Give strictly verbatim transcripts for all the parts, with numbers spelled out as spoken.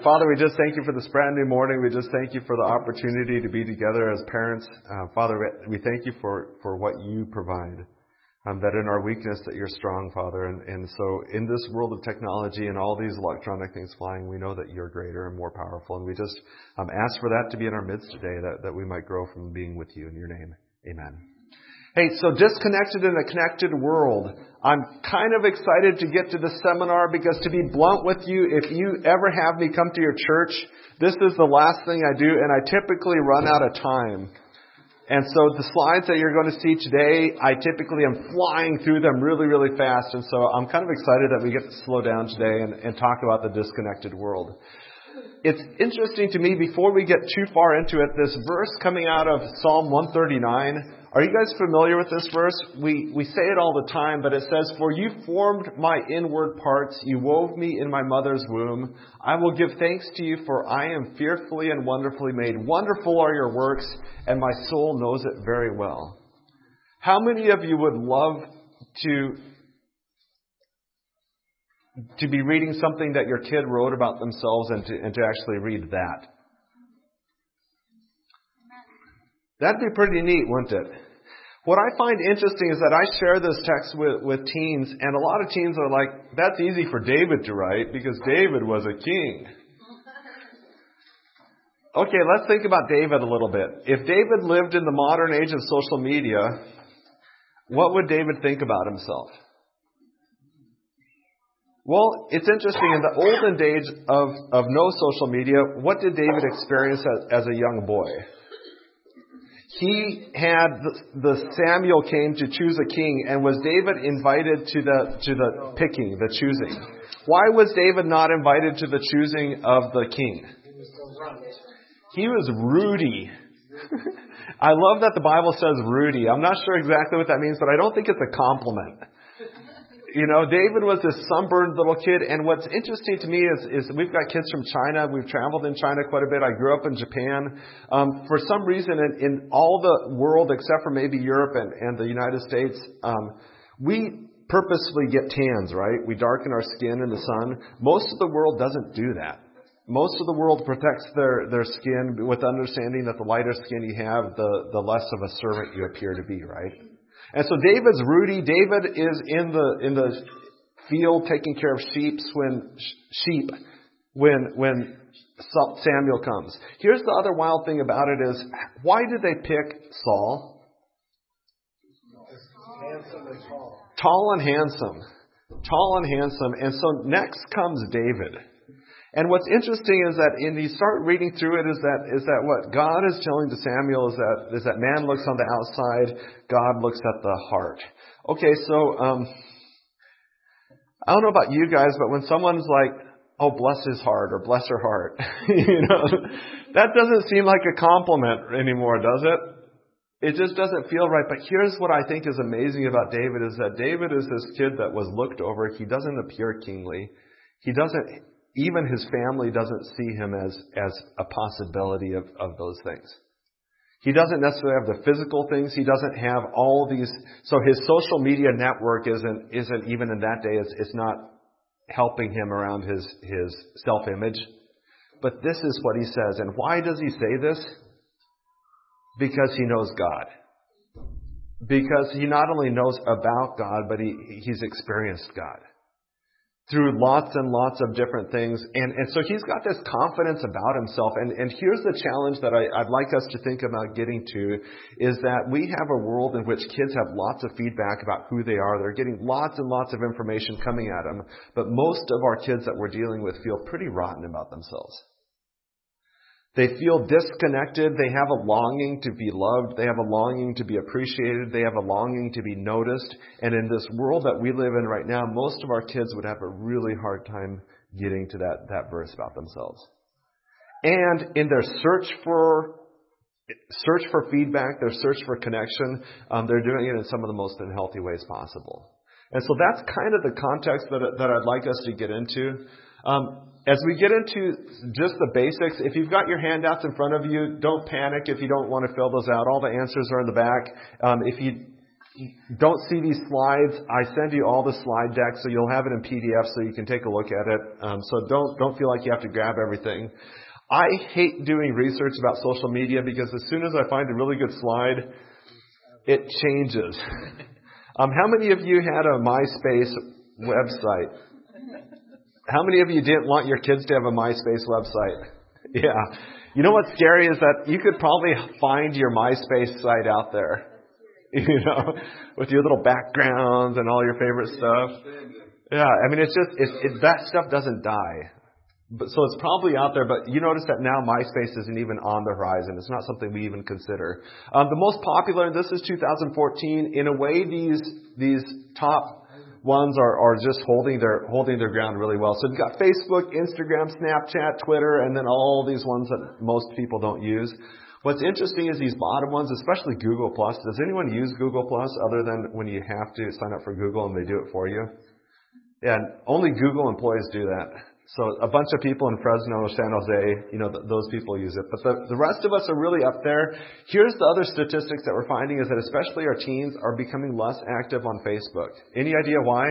Father, we just thank you for this brand new morning. We just thank you for the opportunity to be together as parents. Uh, Father, we thank you for, for what you provide. Um, that in our weakness that you're strong, Father. And, and so in this world of technology and all these electronic things flying, we know that you're greater and more powerful. And we just um, ask for that to be in our midst today, that, that we might grow from being with you in your name. Amen. Hey, so disconnected in a connected world. I'm kind of excited to get to the seminar because, to be blunt with you, if you ever have me come to your church, this is the last thing I do, and I typically run out of time. And so the slides that you're going to see today, I typically am flying through them really, really fast. And so I'm kind of excited that we get to slow down today and, and talk about the disconnected world. It's interesting to me, before we get too far into it, this verse coming out of Psalm one thirty-nine. Are you guys familiar with this verse? We we say it all the time, but it says, "For you formed my inward parts, you wove me in my mother's womb. I will give thanks to you, for I am fearfully and wonderfully made. Wonderful are your works, and my soul knows it very well." How many of you would love to to be reading something that your kid wrote about themselves and to, and to actually read that? That'd be pretty neat, wouldn't it? What I find interesting is that I share this text with, with teens, and a lot of teens are like, that's easy for David to write because David was a king. Okay, let's think about David a little bit. If David lived in the modern age of social media, what would David think about himself? Well, it's interesting. In the olden days of, of no social media, what did David experience as, as a young boy? He had the, the Samuel came to choose a king, and was David invited to the to the picking, the choosing? Why was David not invited to the choosing of the king? He was Rudy. I love that the Bible says Rudy. I'm not sure exactly what that means, but I don't think it's a compliment. You know, David was this sunburned little kid, and what's interesting to me is, is we've got kids from China. We've traveled in China quite a bit. I grew up in Japan. Um, for some reason, in, in all the world, except for maybe Europe and, and the United States, um, we purposefully get tans, right? We darken our skin in the sun. Most of the world doesn't do that. Most of the world protects their, their skin with understanding that the lighter skin you have, the, the less of a servant you appear to be, right? And so David's Rudy. David is in the in the field taking care of sheep when sheep when when Samuel comes. Here's the other wild thing about it is, why did they pick Saul? Handsome and tall. Tall and handsome. Tall and handsome. And so next comes David. And what's interesting is that in you start reading through it is that is that what God is telling to Samuel is that is that man looks on the outside, God looks at the heart. Okay, so um, I don't know about you guys, but when someone's like, "Oh, bless his heart" or "bless her heart," you know, that doesn't seem like a compliment anymore, does it? It just doesn't feel right. But here's what I think is amazing about David is that David is this kid that was looked over. He doesn't appear kingly. He doesn't. Even his family doesn't see him as, as a possibility of, of those things. He doesn't necessarily have the physical things. He doesn't have all these. So his social media network isn't, isn't even in that day, it's, it's not helping him around his, his self-image. But this is what he says. And why does he say this? Because he knows God. Because he not only knows about God, but he, he's experienced God through lots and lots of different things. And, and so he's got this confidence about himself. And, and here's the challenge that I, I'd like us to think about getting to is that we have a world in which kids have lots of feedback about who they are. They're getting lots and lots of information coming at them. But most of our kids that we're dealing with feel pretty rotten about themselves. They feel disconnected. They have a longing to be loved. They have a longing to be appreciated. They have a longing to be noticed. And in this world that we live in right now, most of our kids would have a really hard time getting to that, that verse about themselves. And in their search for search for feedback, their search for connection, um, they're doing it in some of the most unhealthy ways possible. And so that's kind of the context that, that I'd like us to get into. Um, As we get into just the basics, if you've got your handouts in front of you, don't panic if you don't want to fill those out. All the answers are in the back. Um, if you don't see these slides, I send you all the slide decks, so you'll have it in P D F so you can take a look at it. Um, so don't don't feel like you have to grab everything. I hate doing research about social media because as soon as I find a really good slide, it changes. um, how many of you had a MySpace website? How many of you didn't want your kids to have a MySpace website? Yeah. You know what's scary is that you could probably find your MySpace site out there. You know, with your little backgrounds and all your favorite stuff. Yeah, I mean, it's just, it, it, that stuff doesn't die. But, so it's probably out there, but you notice that now MySpace isn't even on the horizon. It's not something we even consider. Um, the most popular, and this is two thousand fourteen, in a way these these top ones are, are just holding their holding their ground really well. So you've got Facebook, Instagram, Snapchat, Twitter, and then all these ones that most people don't use. What's interesting is these bottom ones, especially Google Plus. Does anyone use Google Plus other than when you have to sign up for Google and they do it for you? Yeah, only Google employees do that. So a bunch of people in Fresno, San Jose, you know, th- those people use it. But the, the rest of us are really up there. Here's the other statistics that we're finding is that especially our teens are becoming less active on Facebook. Any idea why?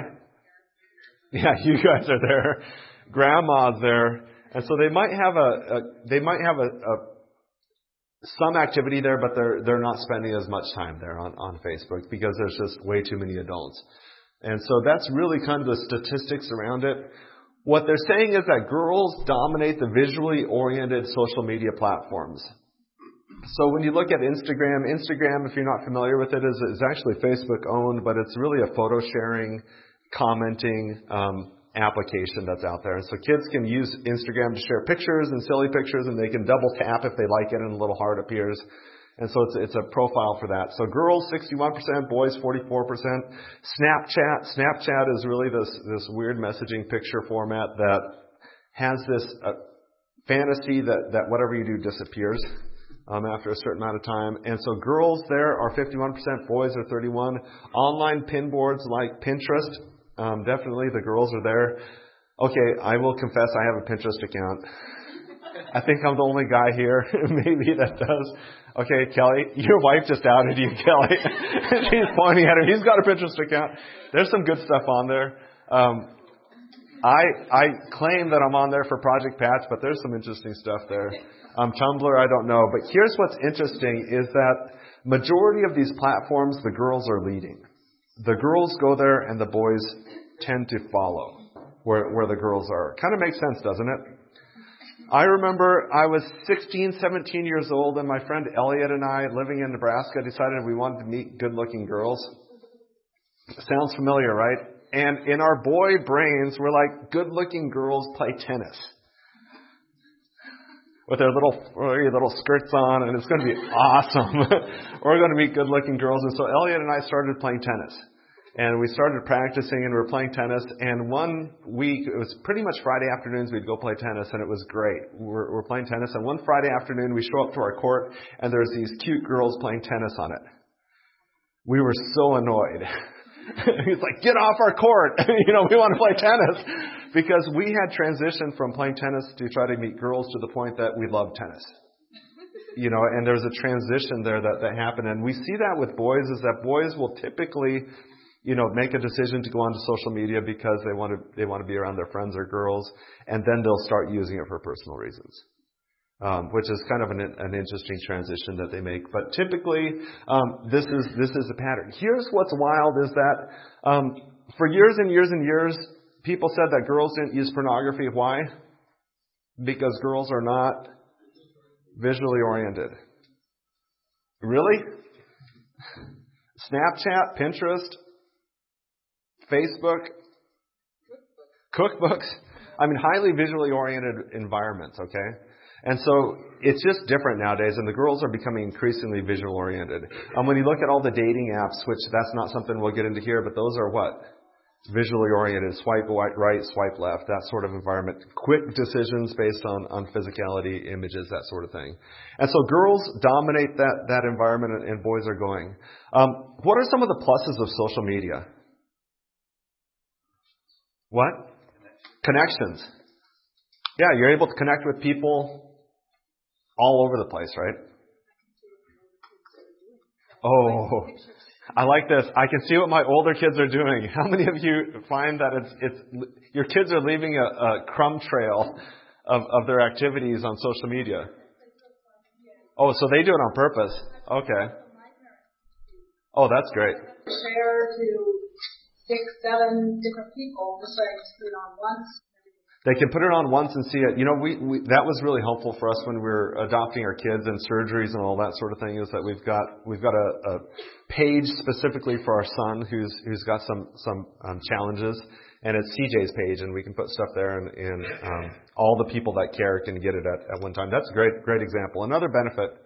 Yeah, you guys are there. Grandma's there. And so they might have a, a they might have a, a some activity there, but they're they're not spending as much time there on, on Facebook because there's just way too many adults. And so that's really kind of the statistics around it. What they're saying is that girls dominate the visually oriented social media platforms. So when you look at Instagram, Instagram, if you're not familiar with it, is, is actually Facebook owned, but it's really a photo sharing, commenting um, application that's out there. And so kids can use Instagram to share pictures and silly pictures, and they can double tap if they like it, and a little heart appears. And so it's, it's a profile for that. So girls, sixty-one percent, boys, forty-four percent. Snapchat. Snapchat is really this, this weird messaging picture format that has this uh, fantasy that, that whatever you do disappears um, after a certain amount of time. And so girls there are fifty-one percent, boys are thirty-one. Online pin boards like Pinterest, um, definitely the girls are there. Okay, I will confess I have a Pinterest account. I think I'm the only guy here, maybe, that does. Okay, Kelly, your wife just outed you, Kelly. She's pointing at him. He's got a Pinterest account. There's some good stuff on there. Um, I I claim that I'm on there for Project Patch, but there's some interesting stuff there. Um, Tumblr, I don't know. But here's what's interesting is that majority of these platforms, the girls are leading. The girls go there and the boys tend to follow where, where the girls are. Kind of makes sense, doesn't it? I remember I was sixteen, seventeen years old, and my friend Elliot and I, living in Nebraska, decided we wanted to meet good-looking girls. Sounds familiar, right? And in our boy brains, we're like, good-looking girls play tennis with their little little skirts on, and it's going to be awesome. We're going to meet good-looking girls. And so Elliot and I started playing tennis. And we started practicing and we were playing tennis. And one week, it was pretty much Friday afternoons, we'd go play tennis, and it was great. We're, we're playing tennis. And one Friday afternoon, we show up to our court, and there's these cute girls playing tennis on it. We were so annoyed. He's like, get off our court. You know, we want to play tennis. Because we had transitioned from playing tennis to try to meet girls to the point that we love tennis. You know, and there's a transition there that, that happened. And we see that with boys, is that boys will typically, you know, make a decision to go onto social media because they want to they want to be around their friends or girls, and then they'll start using it for personal reasons, um, which is kind of an, an interesting transition that they make. But typically, um, this is this is the pattern. Here's what's wild is that um, for years and years and years, people said that girls didn't use pornography. Why? Because girls are not visually oriented. Really? Snapchat, Pinterest, Facebook, cookbooks. I mean, highly visually oriented environments, okay? And so it's just different nowadays, and the girls are becoming increasingly visual oriented. Um, when you look at all the dating apps, which that's not something we'll get into here, but those are what? Visually oriented, swipe right, swipe left, that sort of environment. Quick decisions based on, on physicality, images, that sort of thing. And so girls dominate that, that environment, and, and boys are going. Um, what are some of the pluses of social media? What? Connections. Yeah, you're able to connect with people all over the place, right? Oh, I like this. I can see what my older kids are doing. How many of you find that it's it's your kids are leaving a, a crumb trail of, of their activities on social media? Oh, so they do it on purpose. Okay. Oh, that's great. Share to six, seven different people, just so I just put it on once. They can put it on once and see it. You know, we, we that was really helpful for us when we were adopting our kids and surgeries and all that sort of thing. Is that we've got we've got a, a page specifically for our son who's who's got some some um, challenges, and it's C J's page, and we can put stuff there, and, and um, all the people that care can get it at, at one time. That's a great great example. Another benefit.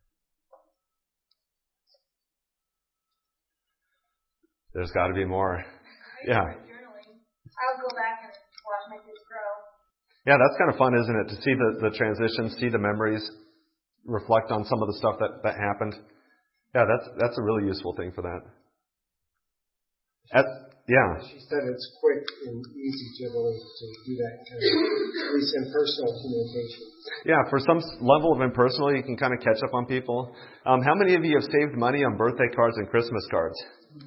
There's got to be more. Yeah. I'll go back and watch my kids grow. Yeah, that's kind of fun, isn't it? To see the, the transitions, see the memories, reflect on some of the stuff that, that happened. Yeah, that's that's a really useful thing for that. At, yeah. She said it's quick and easy to really to do that kind of, at least impersonal communication. Yeah, for some level of impersonal, you can kind of catch up on people. Um, how many of you have saved money on birthday cards and Christmas cards?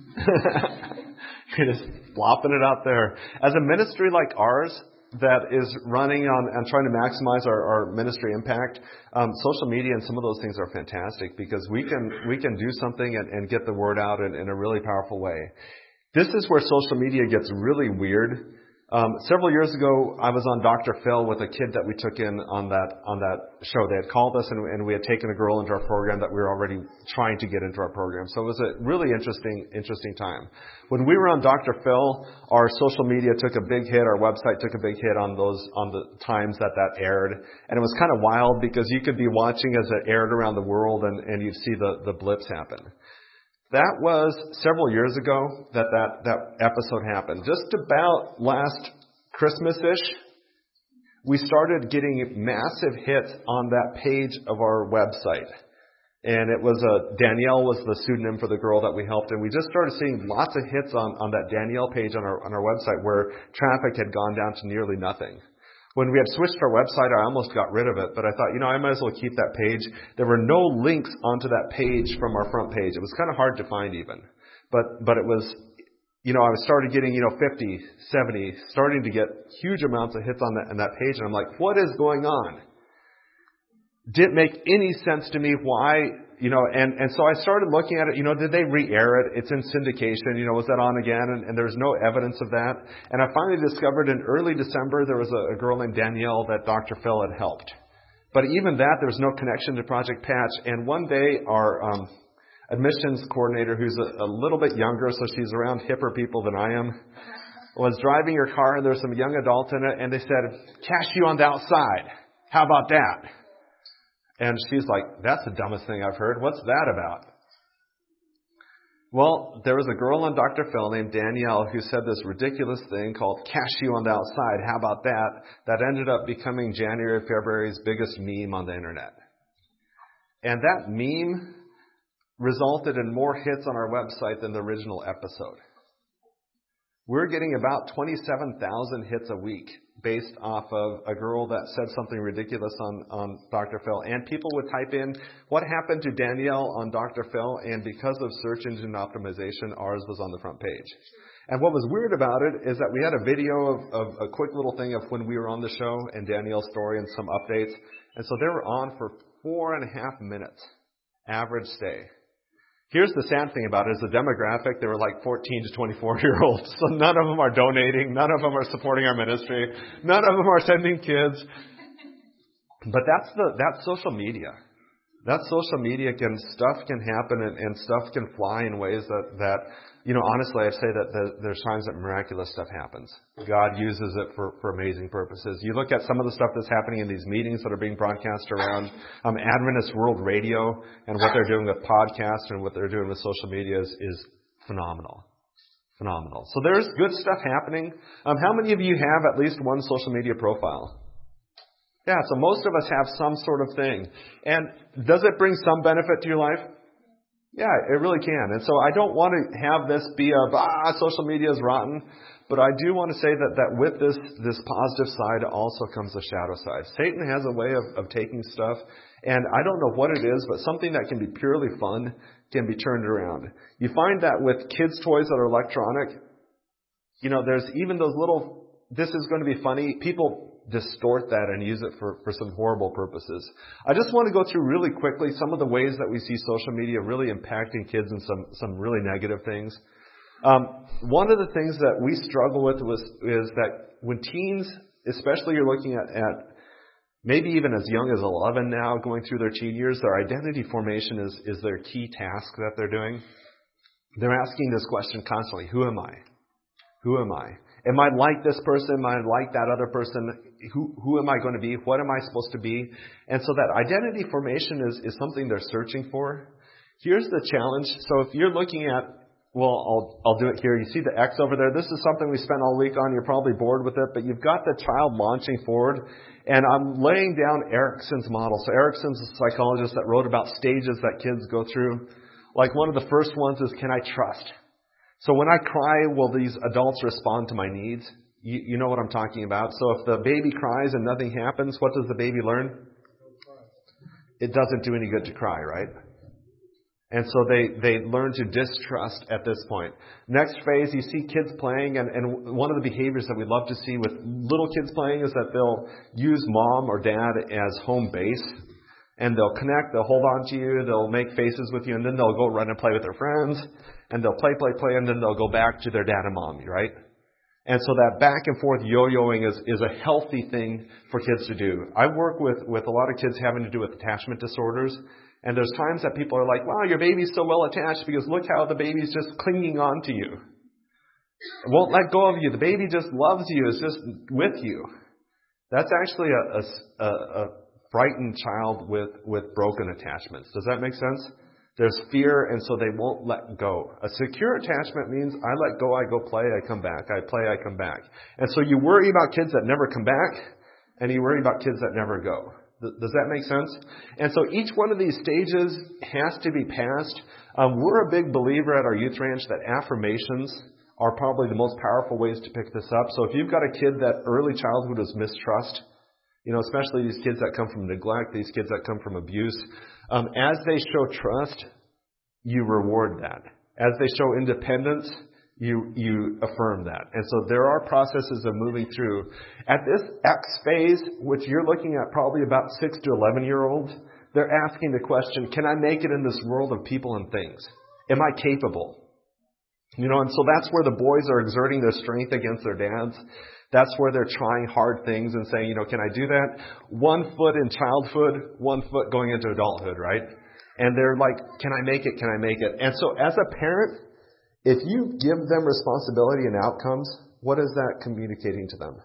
You're just flopping it out there. As a ministry like ours that is running on and trying to maximize our, our ministry impact, um, social media and some of those things are fantastic because we can we can do something and, and get the word out in, in a really powerful way. This is where social media gets really weird. Um, several years ago, I was on Doctor Phil with a kid that we took in on that on that show. They had called us, and, and we had taken a girl into our program that we were already trying to get into our program. So it was a really interesting interesting time. When we were on Doctor Phil, our social media took a big hit. Our website took a big hit on those on the times that that aired, and it was kind of wild because you could be watching as it aired around the world, and, and you'd see the the blips happen. That was several years ago that, that that episode happened. Just about last Christmas-ish, we started getting massive hits on that page of our website. And it was a, Danielle was the pseudonym for the girl that we helped. And we just started seeing lots of hits on, on that Danielle page on our, on our website where traffic had gone down to nearly nothing. When we had switched our website, I almost got rid of it, but I thought, you know, I might as well keep that page. There were no links onto that page from our front page. It was kind of hard to find even. But but it was, you know, I started getting, you know, fifty, seventy, starting to get huge amounts of hits on that, on that page. And I'm like, what is going on? Didn't make any sense to me why, you know, and, and so I started looking at it, you know, did they re-air it? It's in syndication, you know, was that on again? And, and there's no evidence of that. And I finally discovered in early December there was a, a girl named Danielle that Doctor Phil had helped. But even that, there was no connection to Project Patch. And one day our um, admissions coordinator, who's a, a little bit younger, so she's around hipper people than I am, was driving her car and there was some young adult in it and they said, cash you on the outside. How about that? And she's like, that's the dumbest thing I've heard. What's that about? Well, there was a girl on Doctor Phil named Danielle who said this ridiculous thing called cash you on the outside. How about that? That ended up becoming January, February's biggest meme on the internet. And that meme resulted in more hits on our website than the original episode. We're getting about twenty-seven thousand hits a week based off of a girl that said something ridiculous on, on Doctor Phil. And people would type in, what happened to Danielle on Doctor Phil? And because of search engine optimization, ours was on the front page. And what was weird about it is that we had a video of, of a quick little thing of when we were on the show and Danielle's story and some updates. And so they were on for four and a half minutes, average stay. Here's the sad thing about it is the demographic, they were like fourteen to twenty-four year olds. So none of them are donating. None of them are supporting our ministry. None of them are sending kids. But that's the, that's social media. That social media can, stuff can happen and, and stuff can fly in ways that, that, you know, honestly, I'd say that the, there's times that miraculous stuff happens. God uses it for, for amazing purposes. You look at some of the stuff that's happening in these meetings that are being broadcast around um, Adventist World Radio and what they're doing with podcasts and what they're doing with social media is, is phenomenal. Phenomenal. So there's good stuff happening. Um, how many of you have at least one social media profile? Yeah, so most of us have some sort of thing. And does it bring some benefit to your life? Yeah, it really can. And so I don't want to have this be a, ah, social media is rotten. But I do want to say that, that with this, this positive side also comes a shadow side. Satan has a way of, of taking stuff, and I don't know what it is, but something that can be purely fun can be turned around. You find that with kids' toys that are electronic, you know, there's even those little, this is going to be funny, people distort that and use it for, for some horrible purposes. I just want to go through really quickly some of the ways that we see social media really impacting kids in some, some really negative things. Um, one of the things that we struggle with was, is that when teens, especially you're looking at, at maybe even as young as eleven now, going through their teen years, their identity formation is, is their key task that they're doing. They're asking this question constantly, who am I? Who am I? Am I like this person? Am I like that other person? Who, who am I going to be? What am I supposed to be? And so that identity formation is, is something they're searching for. Here's the challenge. So if you're looking at Well, I'll I'll do it here. You see the X over there? This is something we spent all week on. You're probably bored with it, but you've got the child launching forward. And I'm laying down Erickson's model. So Erickson's a psychologist that wrote about stages that kids go through. Like one of the first ones is, can I trust? So when I cry, will these adults respond to my needs? You, you know what I'm talking about. So if the baby cries and nothing happens, what does the baby learn? It doesn't do any good to cry, right? And so they, they learn to distrust at this point. Next phase, you see kids playing, and, and one of the behaviors that we love to see with little kids playing is that they'll use mom or dad as home base, and they'll connect, they'll hold on to you, they'll make faces with you, and then they'll go run and play with their friends, and they'll play, play, play, and then they'll go back to their dad and mom, right? And so that back and forth yo-yoing is, is a healthy thing for kids to do. I work with, with a lot of kids having to do with attachment disorders. And there's times that people are like, wow, your baby's so well attached because look how the baby's just clinging on to you. It won't let go of you. The baby just loves you. It's just with you. That's actually a, a, a frightened child with, with broken attachments. Does that make sense? There's fear, and so they won't let go. A secure attachment means I let go, I go play, I come back. I play, I come back. And so you worry about kids that never come back, and you worry about kids that never go. Does that make sense? And so each one of these stages has to be passed. Um, we're a big believer at our youth ranch that affirmations are probably the most powerful ways to pick this up. So if you've got a kid that early childhood is mistrust, you know, especially these kids that come from neglect, these kids that come from abuse, um, as they show trust, you reward that. As they show independence, You you affirm that. And so there are processes of moving through. At this X phase, which you're looking at probably about six to eleven-year-olds, they're asking the question, can I make it in this world of people and things? Am I capable? You know, and so that's where the boys are exerting their strength against their dads. That's where they're trying hard things and saying, you know, can I do that? One foot in childhood, one foot going into adulthood, right? And they're like, can I make it? Can I make it? And so as a parent, if you give them responsibility and outcomes, what is that communicating to them?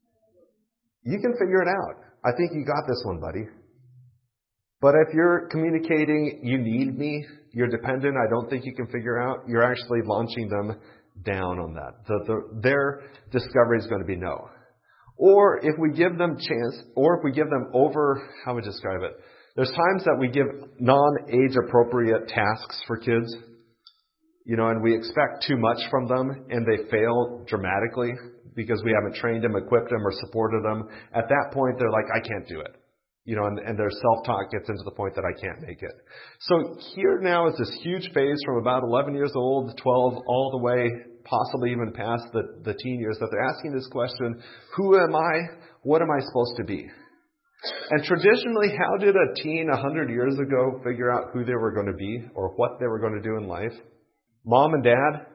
You can figure it out. I think you got this one, buddy. But if you're communicating, you need me, you're dependent, I don't think you can figure out, you're actually launching them down on that. The, the, their discovery is going to be no. Or if we give them chance, or if we give them over, how would I describe it? There's times that we give non-age appropriate tasks for kids. You know, and we expect too much from them, and they fail dramatically because we haven't trained them, equipped them, or supported them. At that point, they're like, I can't do it. You know, and, and their self-talk gets into the point that I can't make it. So here now is this huge phase from about eleven years old, twelve, all the way, possibly even past the, the teen years, that they're asking this question, who am I? What am I supposed to be? And traditionally, how did a teen one hundred years ago figure out who they were going to be or what they were going to do in life? Mom and dad?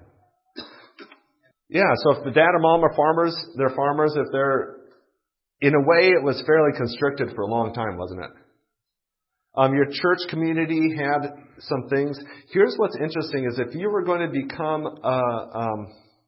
Yeah, so if the dad or mom are farmers, they're farmers. If they're, in a way, it was fairly constricted for a long time, wasn't it? Um, your church community had some things. Here's what's interesting is if you were going to become, a, um,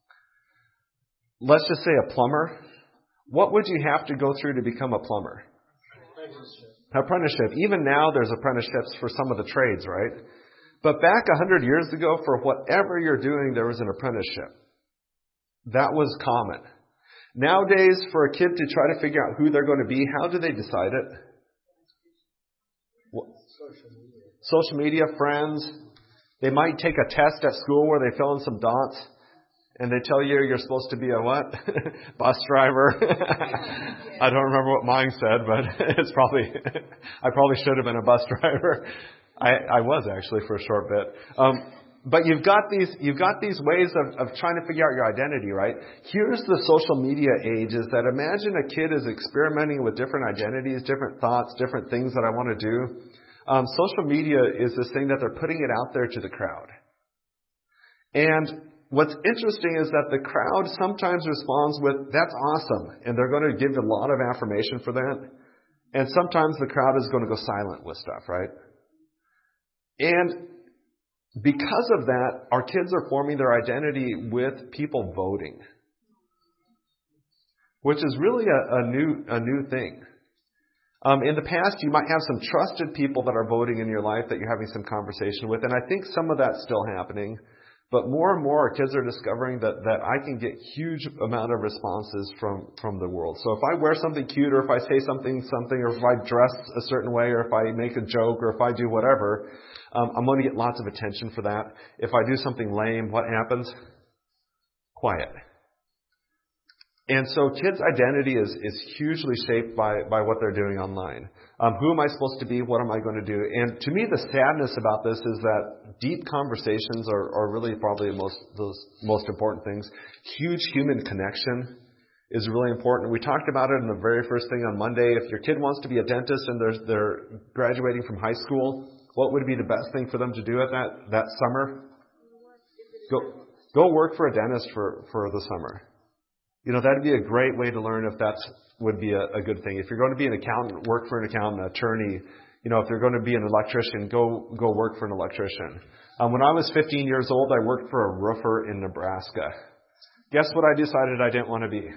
let's just say a plumber, what would you have to go through to become a plumber? Apprenticeship. Apprenticeship. Even now there's apprenticeships for some of the trades, right? But back a hundred years ago, for whatever you're doing, there was an apprenticeship. That was common. Nowadays, for a kid to try to figure out who they're going to be, how do they decide it? What? Social media. Social media, friends. They might take a test at school where they fill in some dots and they tell you you're supposed to be a what? Bus driver. I don't remember what mine said, but it's probably, I probably should have been a bus driver. I, I was actually for a short bit. Um, but you've got these, you've got these ways of, of trying to figure out your identity, right? Here's the social media age, is that imagine a kid is experimenting with different identities, different thoughts, different things that I want to do. Um, social media is this thing that they're putting it out there to the crowd. And what's interesting is that the crowd sometimes responds with, that's awesome. And they're going to give a lot of affirmation for that. And sometimes the crowd is going to go silent with stuff, right? And because of that, our kids are forming their identity with people voting, which is really a, a new a new thing. Um, in the past, you might have some trusted people that are voting in your life that you're having some conversation with, and I think some of that's still happening. But more and more, kids are discovering that, that I can get huge amount of responses from, from the world. So if I wear something cute, or if I say something, something, or if I dress a certain way, or if I make a joke, or if I do whatever, um, I'm going to get lots of attention for that. If I do something lame, what happens? Quiet. And so kids' identity is, is hugely shaped by, by what they're doing online. Um, who am I supposed to be? What am I going to do? And to me, the sadness about this is that deep conversations are, are really probably the most, those most important things. Huge human connection is really important. We talked about it in the very first thing on Monday. If your kid wants to be a dentist and they're, they're graduating from high school, what would be the best thing for them to do at that, that summer? Go, go work for a dentist for, for the summer. You know, that'd be a great way to learn if that would be a, a good thing. If you're going to be an accountant, work for an accountant, an attorney. You know, if you're going to be an electrician, go go work for an electrician. Um, when I was fifteen years old, I worked for a roofer in Nebraska. Guess what I decided I didn't want to be?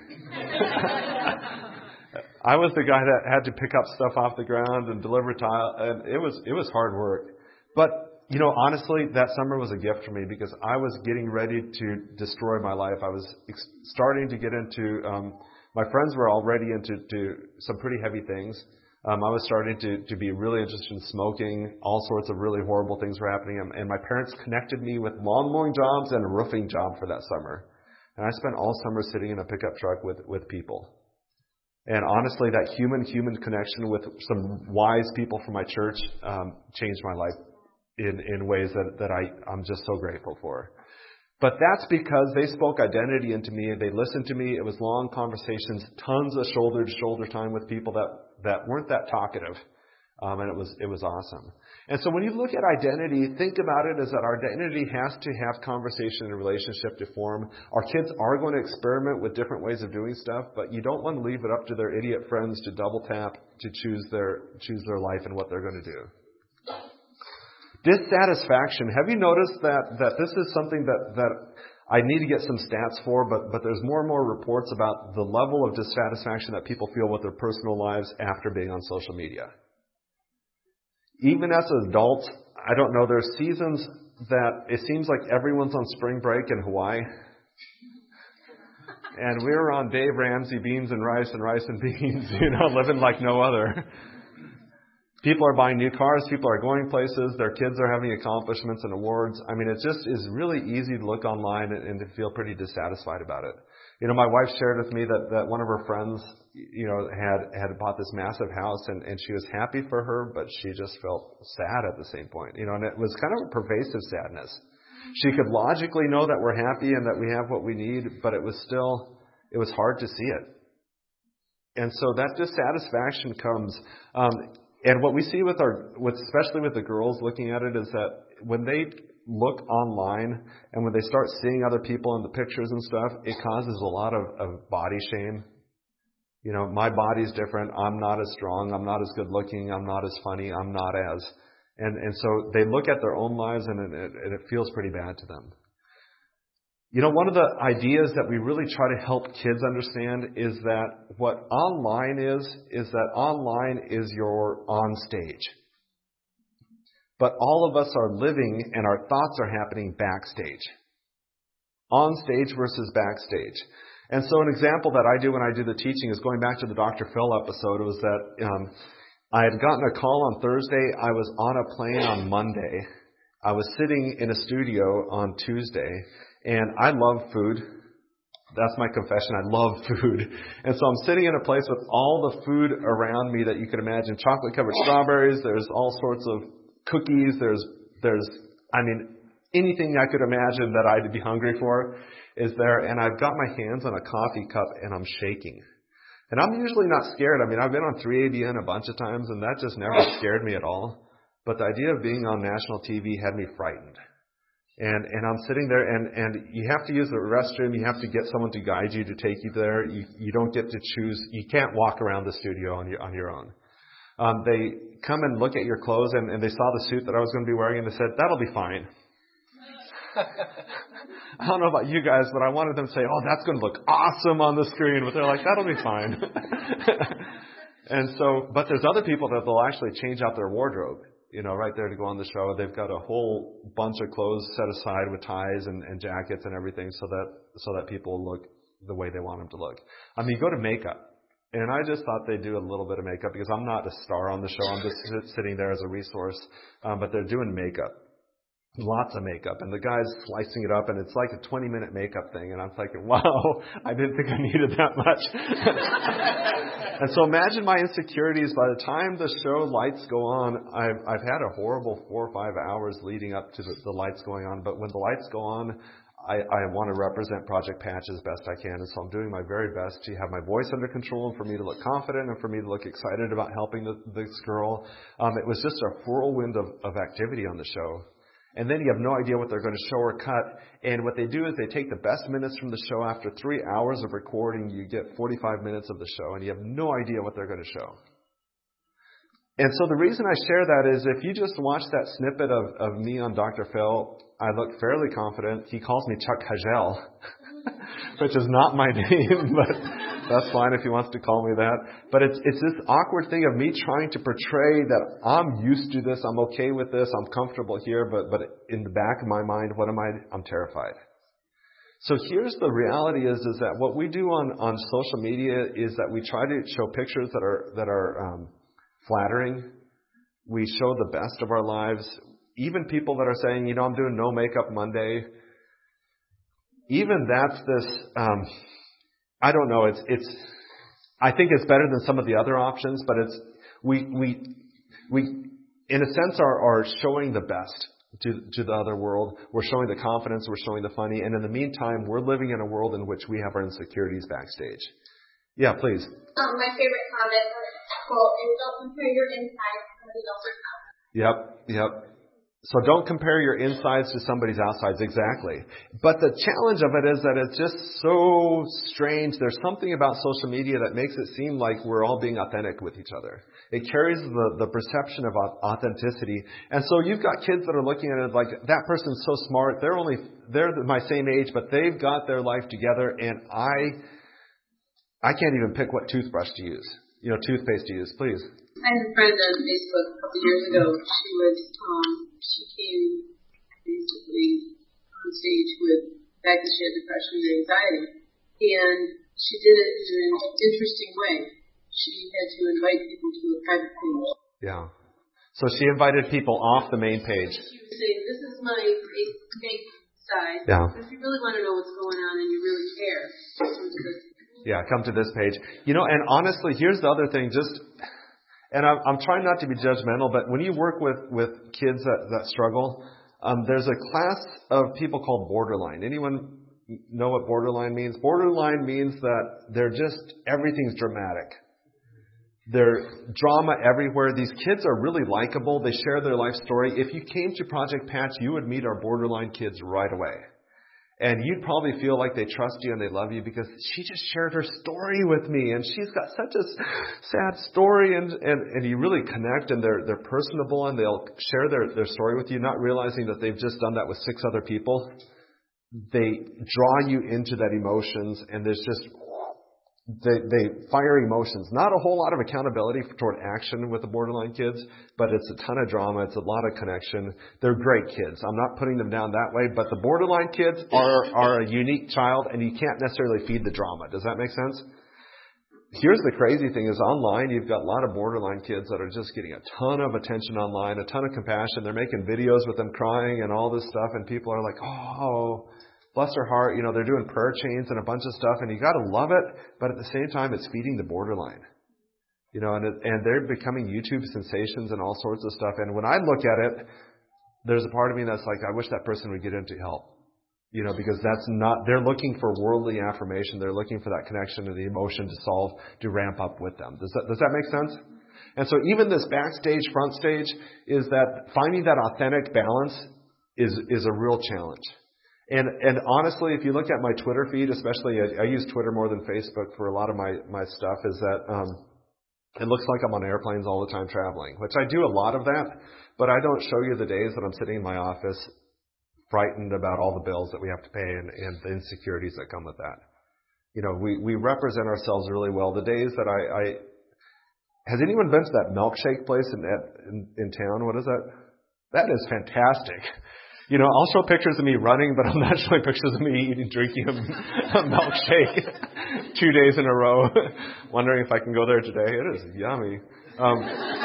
I was the guy that had to pick up stuff off the ground and deliver tile, and it was it was hard work. But you know, honestly, that summer was a gift for me because I was getting ready to destroy my life. I was ex- starting to get into, um, my friends were already into to some pretty heavy things. Um, I was starting to, to be really interested in smoking. All sorts of really horrible things were happening. And, and my parents connected me with lawn mowing jobs and a roofing job for that summer. And I spent all summer sitting in a pickup truck with, with people. And honestly, that human-human connection with some wise people from my church um, changed my life in, in ways that, that I, I'm just so grateful for. But that's because they spoke identity into me. They listened to me. It was long conversations, tons of shoulder-to-shoulder time with people that, that weren't that talkative. Um, and it was it was awesome. And so when you look at identity, think about it as that our identity has to have conversation and relationship to form. Our kids are going to experiment with different ways of doing stuff, but you don't want to leave it up to their idiot friends to double tap to choose their choose their life and what they're going to do. Dissatisfaction. Have you noticed that, that this is something that, that I need to get some stats for, but, but there's more and more reports about the level of dissatisfaction that people feel with their personal lives after being on social media. Even as adults, I don't know, there's seasons that it seems like everyone's on spring break in Hawaii. And we were on Dave Ramsey beans and rice and rice and beans, you know, living like no other. People are buying new cars. People are going places. Their kids are having accomplishments and awards. I mean, it just is really easy to look online and, and to feel pretty dissatisfied about it. You know, my wife shared with me that, that one of her friends, you know, had, had bought this massive house and, and she was happy for her, but she just felt sad at the same point. You know, and it was kind of a pervasive sadness. She could logically know that we're happy and that we have what we need, but it was still, it was hard to see it. And so that dissatisfaction comes, um, And what we see with our, with especially with the girls looking at it, is that when they look online and when they start seeing other people in the pictures and stuff, it causes a lot of, of body shame. You know, my body's different. I'm not as strong. I'm not as good looking. I'm not as funny. I'm not as, and and so they look at their own lives and it, and it feels pretty bad to them. You know, one of the ideas that we really try to help kids understand is that what online is, is that online is your on stage. But all of us are living and our thoughts are happening backstage. On stage versus backstage. And so an example that I do when I do the teaching is going back to the Doctor Phil episode. It was that um, I had gotten a call on Thursday. I was on a plane on Monday. I was sitting in a studio on Tuesday, and I love food. That's my confession. I love food. And so I'm sitting in a place with all the food around me that you could imagine. Chocolate-covered strawberries. There's all sorts of cookies. There's, there's, I mean, anything I could imagine that I'd be hungry for is there. And I've got my hands on a coffee cup, and I'm shaking. And I'm usually not scared. I mean, I've been on three A B N a bunch of times, and that just never scared me at all. But the idea of being on national T V had me frightened. And and I'm sitting there, and, and you have to use the restroom. You have to get someone to guide you, to take you there. You you don't get to choose. You can't walk around the studio on your on your own. Um, they come and look at your clothes, and, and they saw the suit that I was going to be wearing, and they said, "That'll be fine." I don't know about you guys, but I wanted them to say, "Oh, that's going to look awesome on the screen," but they're like, "That'll be fine." And so, but there's other people that they'll actually change out their wardrobe. You know, right there to go on the show. They've got a whole bunch of clothes set aside with ties and, and jackets and everything so that so that people look the way they want them to look. I mean, you go to makeup, and I just thought they'd do a little bit of makeup because I'm not a star on the show. I'm just sit, sitting there as a resource. Um, but they're doing makeup. Lots of makeup, and the guy's slicing it up, and it's like a twenty minute makeup thing, and I'm thinking, wow, I didn't think I needed that much. And so imagine my insecurities. By the time the show lights go on, I've, I've had a horrible four or five hours leading up to the, the lights going on, but when the lights go on, I, I want to represent Project Patch as best I can, and so I'm doing my very best to have my voice under control and for me to look confident and for me to look excited about helping the, this girl. Um, it was just a whirlwind of, of activity on the show. And then you have no idea what they're going to show or cut. And what they do is they take the best minutes from the show. After three hours of recording, you get forty-five minutes of the show, and you have no idea what they're going to show. And so the reason I share that is if you just watch that snippet of, of me on Doctor Phil, I look fairly confident. He calls me Chuck Hagel, which is not my name, but that's fine if he wants to call me that. But it's it's this awkward thing of me trying to portray that I'm used to this, I'm okay with this, I'm comfortable here, but but in the back of my mind, what am I? I'm terrified. So here's the reality is is that what we do on, on social media is that we try to show pictures that are that are um, flattering. We show the best of our lives. Even people that are saying, you know, I'm doing no makeup Monday. Even that's this, um, I don't know, it's, it's, I think it's better than some of the other options, but it's, we, we, we, in a sense are, are showing the best to, to the other world. We're showing the confidence, we're showing the funny, and in the meantime, we're living in a world in which we have our insecurities backstage. Yeah, please. Um, my favorite comment or quote is, don't compare your insides to somebody else's outside. Yep, yep. So don't compare your insides to somebody's outsides. Exactly. But the challenge of it is that it's just so strange. There's something about social media that makes it seem like we're all being authentic with each other. It carries the, the perception of authenticity. And so you've got kids that are looking at it like, that person's so smart. They're only, they're my same age, but they've got their life together. And I, I can't even pick what toothbrush to use. You know, toothpaste to use. Please. I had a friend on Facebook a couple years ago. She was, um, she came basically on stage with the fact that she had depression and anxiety, and she did it in an interesting way. She had to invite people to a private page. Yeah. So she invited people off the main page. She was saying, "This is my fake side. Yeah. If you really want to know what's going on and you really care, come to this." Yeah, come to this page. You know, and honestly, here's the other thing. Just, and I'm, I'm trying not to be judgmental, but when you work with, with kids that, that struggle, um, there's a class of people called borderline. Anyone know what borderline means? Borderline means that they're just, everything's dramatic. There's drama everywhere. These kids are really likable. They share their life story. If you came to Project Patch, you would meet our borderline kids right away. And you'd probably feel like they trust you and they love you because she just shared her story with me. And she's got such a sad story. And, and, and you really connect and they're, they're personable and they'll share their, their story with you, not realizing that they've just done that with six other people. They draw you into that emotions and there's just, they, they fire emotions. Not a whole lot of accountability toward action with the borderline kids, but it's a ton of drama. It's a lot of connection. They're great kids. I'm not putting them down that way, but the borderline kids are, are a unique child and you can't necessarily feed the drama. Does that make sense? here's the crazy thing is online, you've got a lot of borderline kids that are just getting a ton of attention online, a ton of compassion. They're making videos with them crying and all this stuff, and people are like, oh, bless her heart. You know, they're doing prayer chains and a bunch of stuff, and you got to love it, but at the same time, it's feeding the borderline. You know, and it, and they're becoming YouTube sensations and all sorts of stuff. And when I look at it, there's a part of me that's like, I wish that person would get into help. You know, because that's not, they're looking for worldly affirmation. They're looking for that connection to the emotion to solve, to ramp up with them. Does that, does that make sense? And so even this backstage, front stage, is that finding that authentic balance is, is a real challenge. And, and honestly, if you look at my Twitter feed, especially, I, I use Twitter more than Facebook for a lot of my, my stuff, is that, um, it looks like I'm on airplanes all the time traveling, which I do a lot of that, but I don't show you the days that I'm sitting in my office frightened about all the bills that we have to pay and, and the insecurities that come with that. You know, we, we represent ourselves really well. The days that I, I has anyone been to that milkshake place in, in in town? What is that? That is fantastic. You know, I'll show pictures of me running, but I'm not showing pictures of me eating, drinking a, a milkshake two days in a row, wondering if I can go there today. It is yummy. Um,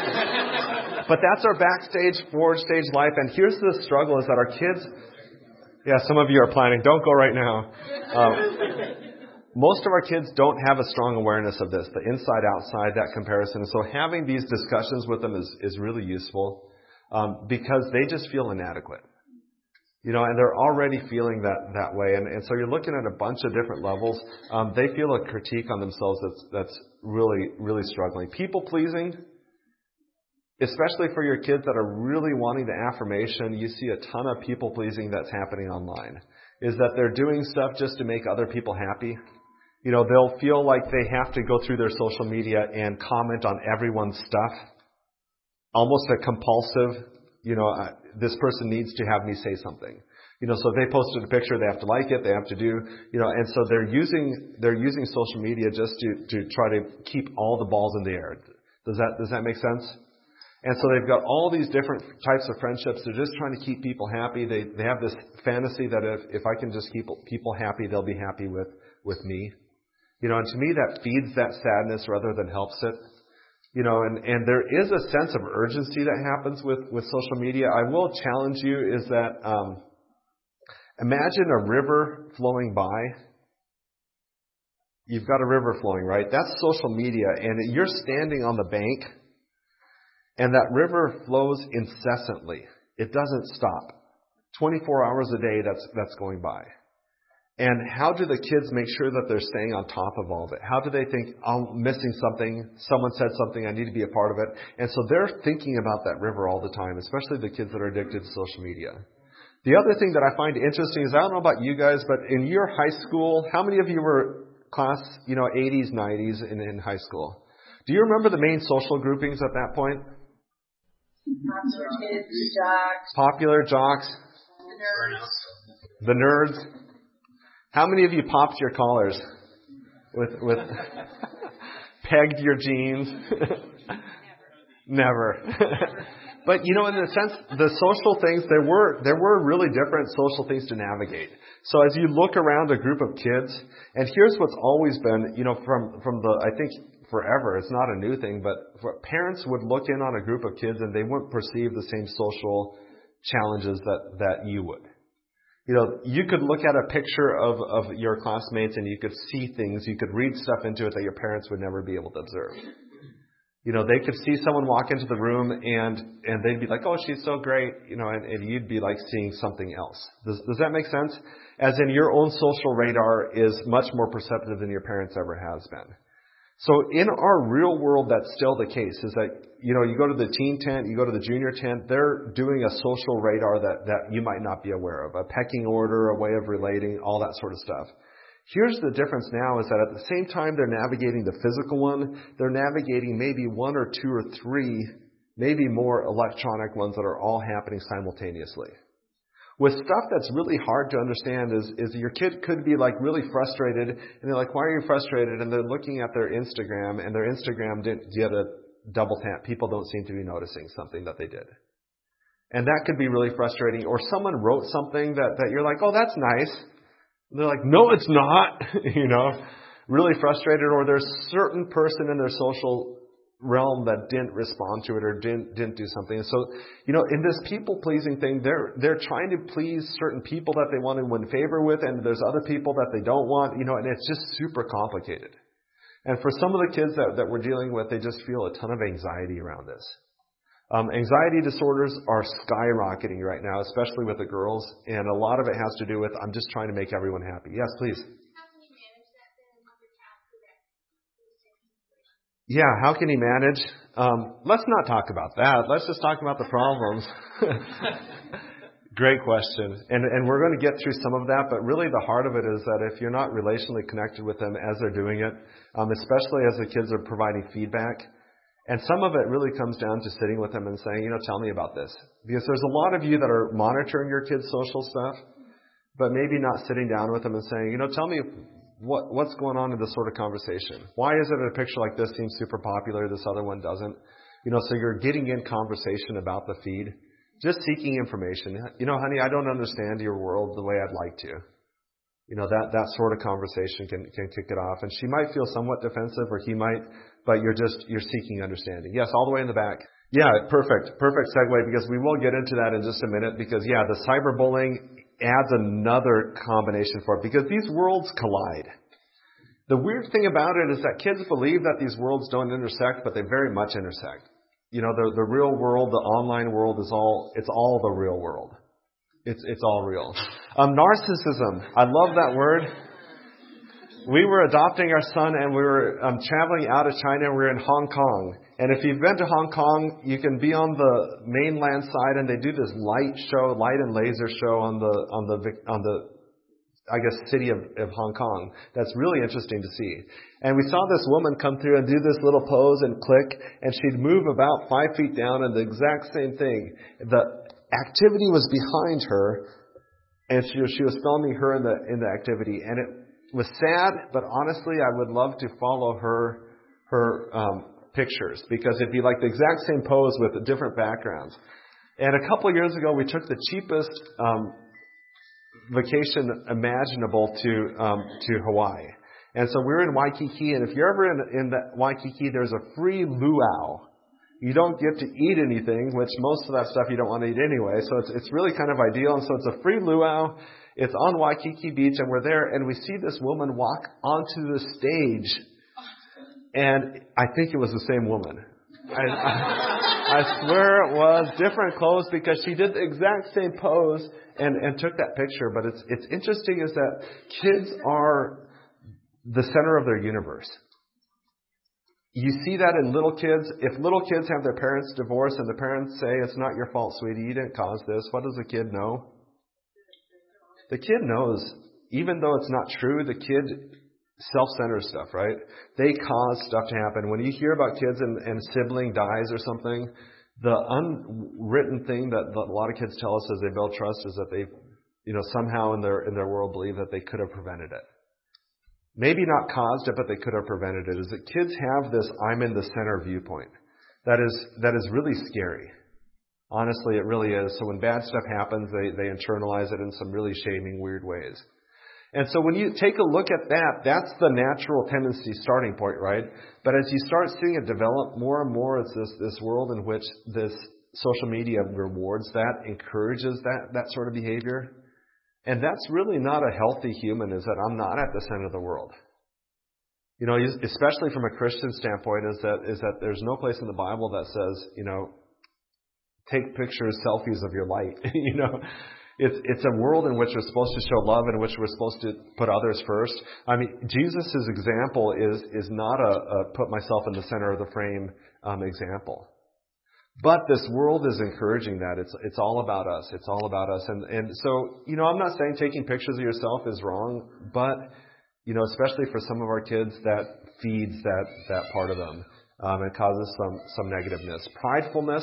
but that's our backstage, forward stage life. And here's the struggle is that our kids, yeah, some of you are planning, don't go right now. Um, most of our kids don't have a strong awareness of this, the inside, outside, that comparison. So having these discussions with them is, is really useful um, because they just feel inadequate. You know, and they're already feeling that, that way. And, and so you're looking at a bunch of different levels. Um, they feel a critique on themselves that's, that's really, really struggling. People pleasing, especially for your kids that are really wanting the affirmation, you see a ton of people pleasing that's happening online. Is that they're doing stuff just to make other people happy. You know, they'll feel like they have to go through their social media and comment on everyone's stuff. Almost a compulsive, you know, uh, this person needs to have me say something. You know, so if they posted a picture, they have to like it, they have to do, you know, and so they're using, they're using social media just to, to try to keep all the balls in the air. Does that, does that make sense? And so they've got all these different types of friendships. They're just trying to keep people happy. They, they have this fantasy that if, if I can just keep people happy, they'll be happy with, with me. You know, and to me that feeds that sadness rather than helps it. You know, and, and there is a sense of urgency that happens with, with social media. I will challenge you is that, um, imagine a river flowing by. You've got a river flowing, right? That's social media, and you're standing on the bank, and that river flows incessantly. It doesn't stop. twenty-four hours a day that's, that's going by. And how do the kids make sure that they're staying on top of all of it? How do they think, I'm missing something, someone said something, I need to be a part of it. And so they're thinking about that river all the time, especially the kids that are addicted to social media. The other thing that I find interesting is, I don't know about you guys, but in your high school, how many of you were class, you know, eighties, nineties in, in high school? Do you remember the main social groupings at that point? Popular kids, jocks. Popular, jocks. The nerds. The nerds. How many of you popped your collars with with pegged your jeans? Never. But you know, in the sense, the social things, there were there were really different social things to navigate. So as you look around a group of kids, and here's what's always been, you know, from from the I think forever, it's not a new thing, but parents would look in on a group of kids and they wouldn't perceive the same social challenges that that you would. You know, you could look at a picture of, of your classmates and you could see things, you could read stuff into it that your parents would never be able to observe. You know, they could see someone walk into the room and, and they'd be like, oh, she's so great, you know, and, and you'd be like seeing something else. Does, does that make sense? As in, your own social radar is much more perceptive than your parents ever has been. So in our real world, that's still the case, is that, you know, you go to the teen tent, you go to the junior tent, they're doing a social radar that, that you might not be aware of, a pecking order, a way of relating, all that sort of stuff. Here's the difference now is that at the same time they're navigating the physical one, they're navigating maybe one or two or three, maybe more electronic ones that are all happening simultaneously. With stuff that's really hard to understand is, is your kid could be like really frustrated and they're like, why are you frustrated? And they're looking at their Instagram and their Instagram didn't get a double tap. People don't seem to be noticing something that they did. And that could be really frustrating. Or someone wrote something that, that you're like, oh, that's nice. And they're like, no, it's not. You know, really frustrated, or there's a certain person in their social realm that didn't respond to it or didn't didn't do something. And so, you know, in this people-pleasing thing, they're they're trying to please certain people that they want to win favor with, and there's other people that they don't want, you know, and it's just super complicated. And for some of the kids that, that we're dealing with, they just feel a ton of anxiety around this. Um, anxiety disorders are skyrocketing right now, especially with the girls, and a lot of it has to do with, I'm just trying to make everyone happy. Yes, please. Yeah, how can he manage? Um, let's not talk about that. Let's just talk about the problems. Great question. And, and we're going to get through some of that, but really the heart of it is that if you're not relationally connected with them as they're doing it, um, especially as the kids are providing feedback, and some of it really comes down to sitting with them and saying, you know, tell me about this. Because there's a lot of you that are monitoring your kids' social stuff, but maybe not sitting down with them and saying, you know, tell me what what's going on in this sort of conversation. Why is it a picture like this seems super popular, this other one doesn't? You know, so you're getting in conversation about the feed, just seeking information. You know, honey, I don't understand your world the way I'd like to. You know, that, that sort of conversation can, can kick it off. And she might feel somewhat defensive, or he might, but you're just, you're seeking understanding. Yes, all the way in the back. Yeah, perfect. Perfect segue, because we will get into that in just a minute, because yeah, the cyberbullying adds another combination for it, because these worlds collide. The weird thing about it is that kids believe that these worlds don't intersect, but they very much intersect. You know, the, the real world, the online world is all, it's all the real world. It's it's all real. Um, narcissism. I love that word. We were adopting our son, and we were um, traveling out of China, and we were in Hong Kong. And if you've been to Hong Kong, you can be on the mainland side, and they do this light show, light and laser show on the on the on the I guess city of, of Hong Kong. That's really interesting to see. And we saw this woman come through and do this little pose and click, and she'd move about five feet down, and the exact same thing. The activity was behind her, and she, she was filming her in the in the activity, and it was sad, but honestly, I would love to follow her her um, pictures, because it'd be like the exact same pose with different backgrounds. And a couple of years ago, we took the cheapest um, vacation imaginable to um, to Hawaii, and so we were in Waikiki. And if you're ever in in the Waikiki, there's a free luau. You don't get to eat anything, which most of that stuff you don't want to eat anyway. So it's it's really kind of ideal. And so it's a free luau. It's on Waikiki Beach, and we're there, and we see this woman walk onto the stage. And I think it was the same woman. I, I, I swear it was different clothes, because she did the exact same pose and, and took that picture. But it's it's interesting is that kids are the center of their universe. You see that in little kids. If little kids have their parents divorced and the parents say, it's not your fault, sweetie, you didn't cause this, what does the kid know? The kid knows, even though it's not true, the kid self-centers stuff, right? They cause stuff to happen. When you hear about kids and, and sibling dies or something, the unwritten thing that a lot of kids tell us as they build trust is that they, you know, somehow in their in their world believe that they could have prevented it. Maybe not caused it, but they could have prevented it. Is that kids have this I'm in the center viewpoint. That is that is really scary. Honestly, it really is. So when bad stuff happens, they, they internalize it in some really shaming, weird ways. And so when you take a look at that, that's the natural tendency starting point, right? But as you start seeing it develop more and more, it's this, this world in which this social media rewards that, encourages that, that sort of behavior. And that's really not a healthy human, is that I'm not at the center of the world. You know, especially from a Christian standpoint, is that is that there's no place in the Bible that says, you know, take pictures, selfies of your light. you know, it's it's a world in which we're supposed to show love, and in which we're supposed to put others first. I mean, Jesus' example is is not a, a put myself in the center of the frame um, example. But this world is encouraging that. It's it's all about us. It's all about us. And and so, you know, I'm not saying taking pictures of yourself is wrong, but, you know, especially for some of our kids, that feeds that, that part of them. Um, it causes some, some negativeness. Pridefulness.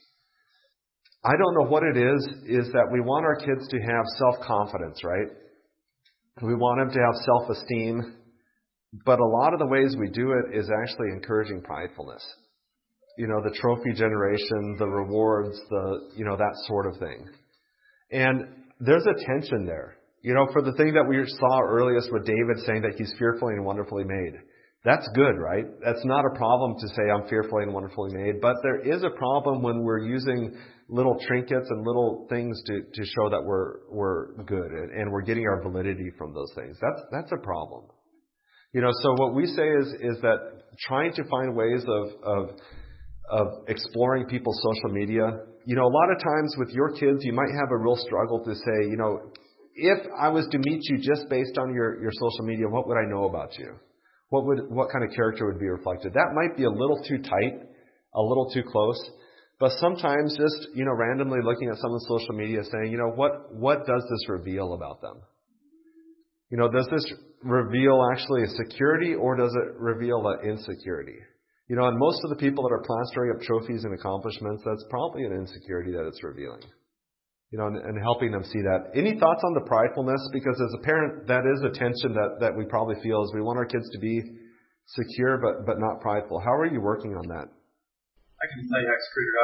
I don't know what it is, is that we want our kids to have self-confidence, right? We want them to have self-esteem. But a lot of the ways we do it is actually encouraging pridefulness. You know, the trophy generation, the rewards, the, you know, that sort of thing. And there's a tension there. You know, for the thing that we saw earliest with David saying that he's fearfully and wonderfully made. That's good, right? That's not a problem to say I'm fearfully and wonderfully made, but there is a problem when we're using little trinkets and little things to, to show that we're, we're good and, and we're getting our validity from those things. That's, that's a problem. You know, so what we say is, is that trying to find ways of, of, of exploring people's social media, you know, a lot of times with your kids, you might have a real struggle to say, you know, if I was to meet you just based on your, your social media, what would I know about you? What would, what kind of character would be reflected? That might be a little too tight, a little too close. But sometimes just, you know, randomly looking at someone's social media saying, you know, what, what does this reveal about them? You know, does this reveal actually a security or does it reveal an insecurity? You know, and most of the people that are plastering up trophies and accomplishments, that's probably an insecurity that it's revealing. You know, and, and helping them see that. Any thoughts on the pridefulness? Because as a parent, that is a tension that, that we probably feel is we want our kids to be secure but, but not prideful. How are you working on that? I can tell you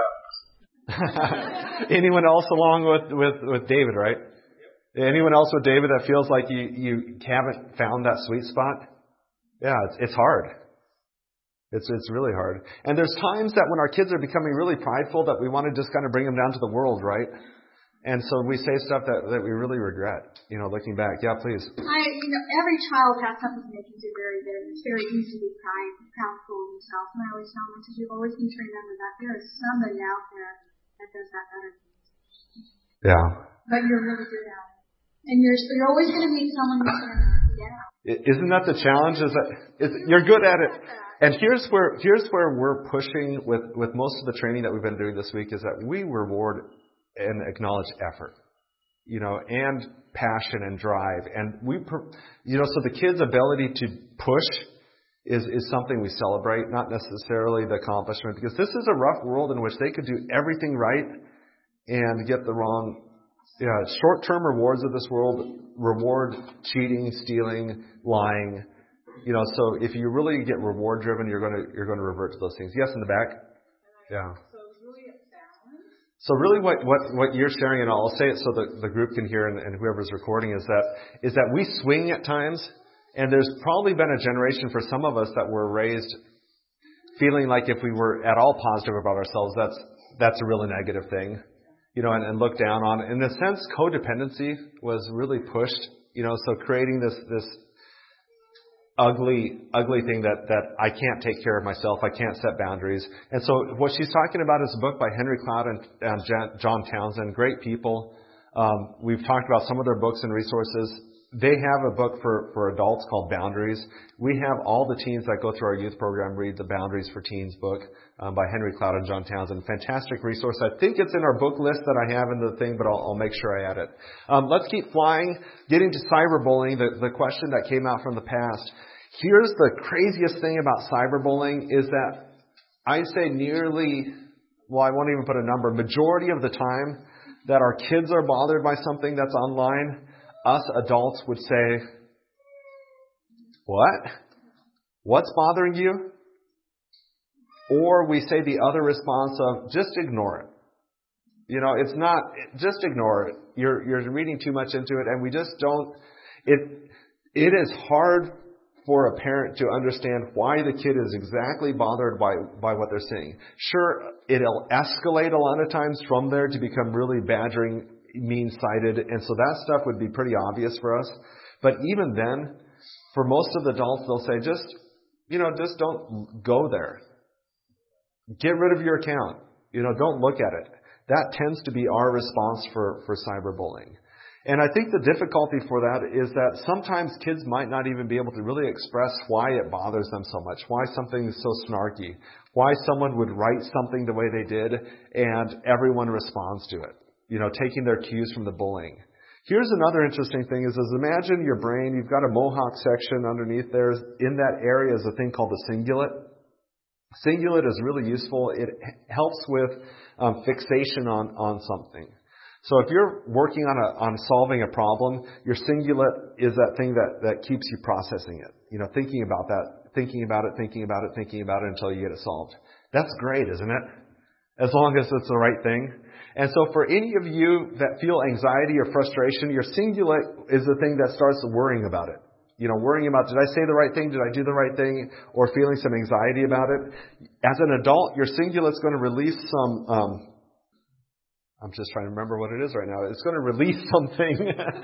how I screwed it up. Anyone else along with, with, with David, right? Yep. Anyone else with David that feels like you, you haven't found that sweet spot? Yeah, it's, it's hard. It's, it's really hard. And there's times that when our kids are becoming really prideful that we want to just kind of bring them down to the world, right? And so we say stuff that, that we really regret, you know, looking back. Yeah, please. I, you know, every child has something that makes you very good. It's very easy to be proud, proudful of themselves. And I always tell them, you always need to remember that there is somebody out there that does that better than you. Yeah. But you're really good at it. And you're, you're always going to meet someone who's going to knock you down. Isn't that the challenge? Is that it's, you're good at it. And here's where, here's where we're pushing with, with most of the training that we've been doing this week is that we reward and acknowledge effort, you know, and passion and drive. And we, you know, so the kids' ability to push is, is something we celebrate, not necessarily the accomplishment, because this is a rough world in which they could do everything right and get the wrong, yeah, short-term rewards of this world reward cheating, stealing, lying. You know, so if you really get reward driven, you're going to, you're going to revert to those things. Yes, in the back. Yeah. So really what, what, what you're sharing, and I'll say it so that the group can hear and, and whoever's recording, is that is that we swing at times, and there's probably been a generation for some of us that were raised feeling like if we were at all positive about ourselves, that's that's a really negative thing, you know, and, and looked down on. In a sense, codependency was really pushed, you know, so creating this this ugly, ugly thing that, that I can't take care of myself. I can't set boundaries. And so what she's talking about is a book by Henry Cloud and, and John Townsend. Great people. Um, we've talked about some of their books and resources. They have a book for, for adults called Boundaries. We have all the teens that go through our youth program read the Boundaries for Teens book um, by Henry Cloud and John Townsend. Fantastic resource. I think it's in our book list that I have in the thing, but I'll, I'll make sure I add it. Um, let's keep flying. Getting to cyberbullying, the, the question that came out from the past. Here's the craziest thing about cyberbullying is that I say nearly, well, I won't even put a number, majority of the time that our kids are bothered by something that's online, us adults would say, what? What's bothering you? Or we say the other response of, just ignore it. You know, it's not, just ignore it. You're, you're reading too much into it, and we just don't, it, it is hard for a parent to understand why the kid is exactly bothered by, by what they're seeing. Sure, it'll escalate a lot of times from there to become really badgering, mean-sided, and so that stuff would be pretty obvious for us. But even then, for most of the adults, they'll say, just, you know, just don't go there. Get rid of your account. You know, don't look at it. That tends to be our response for, for cyberbullying. And I think the difficulty for that is that sometimes kids might not even be able to really express why it bothers them so much, why something is so snarky, why someone would write something the way they did and everyone responds to it, you know, taking their cues from the bullying. Here's another interesting thing is, is imagine your brain, you've got a mohawk section underneath there. In that area is a thing called the cingulate. Cingulate is really useful. It helps with um, fixation on, on something. So if you're working on a, on solving a problem, your cingulate is that thing that, that keeps you processing it. You know, thinking about that, thinking about it, thinking about it, thinking about it until you get it solved. That's great, isn't it? as long as it's the right thing. And so for any of you that feel anxiety or frustration, your cingulate is the thing that starts worrying about it. You know, worrying about, did I say the right thing? Did I do the right thing? Or feeling some anxiety about it. As an adult, your cingulate's going to release some, um, I'm just trying to remember what it is right now. It's going to release something.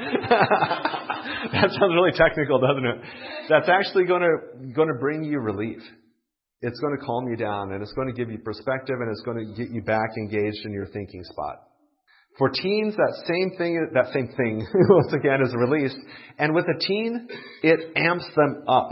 That sounds really technical, doesn't it? That's actually going to, going to bring you relief. It's going to calm you down, and it's going to give you perspective, and it's going to get you back engaged in your thinking spot. For teens, that same thing, that same thing, once again, is released. And with a teen, it amps them up.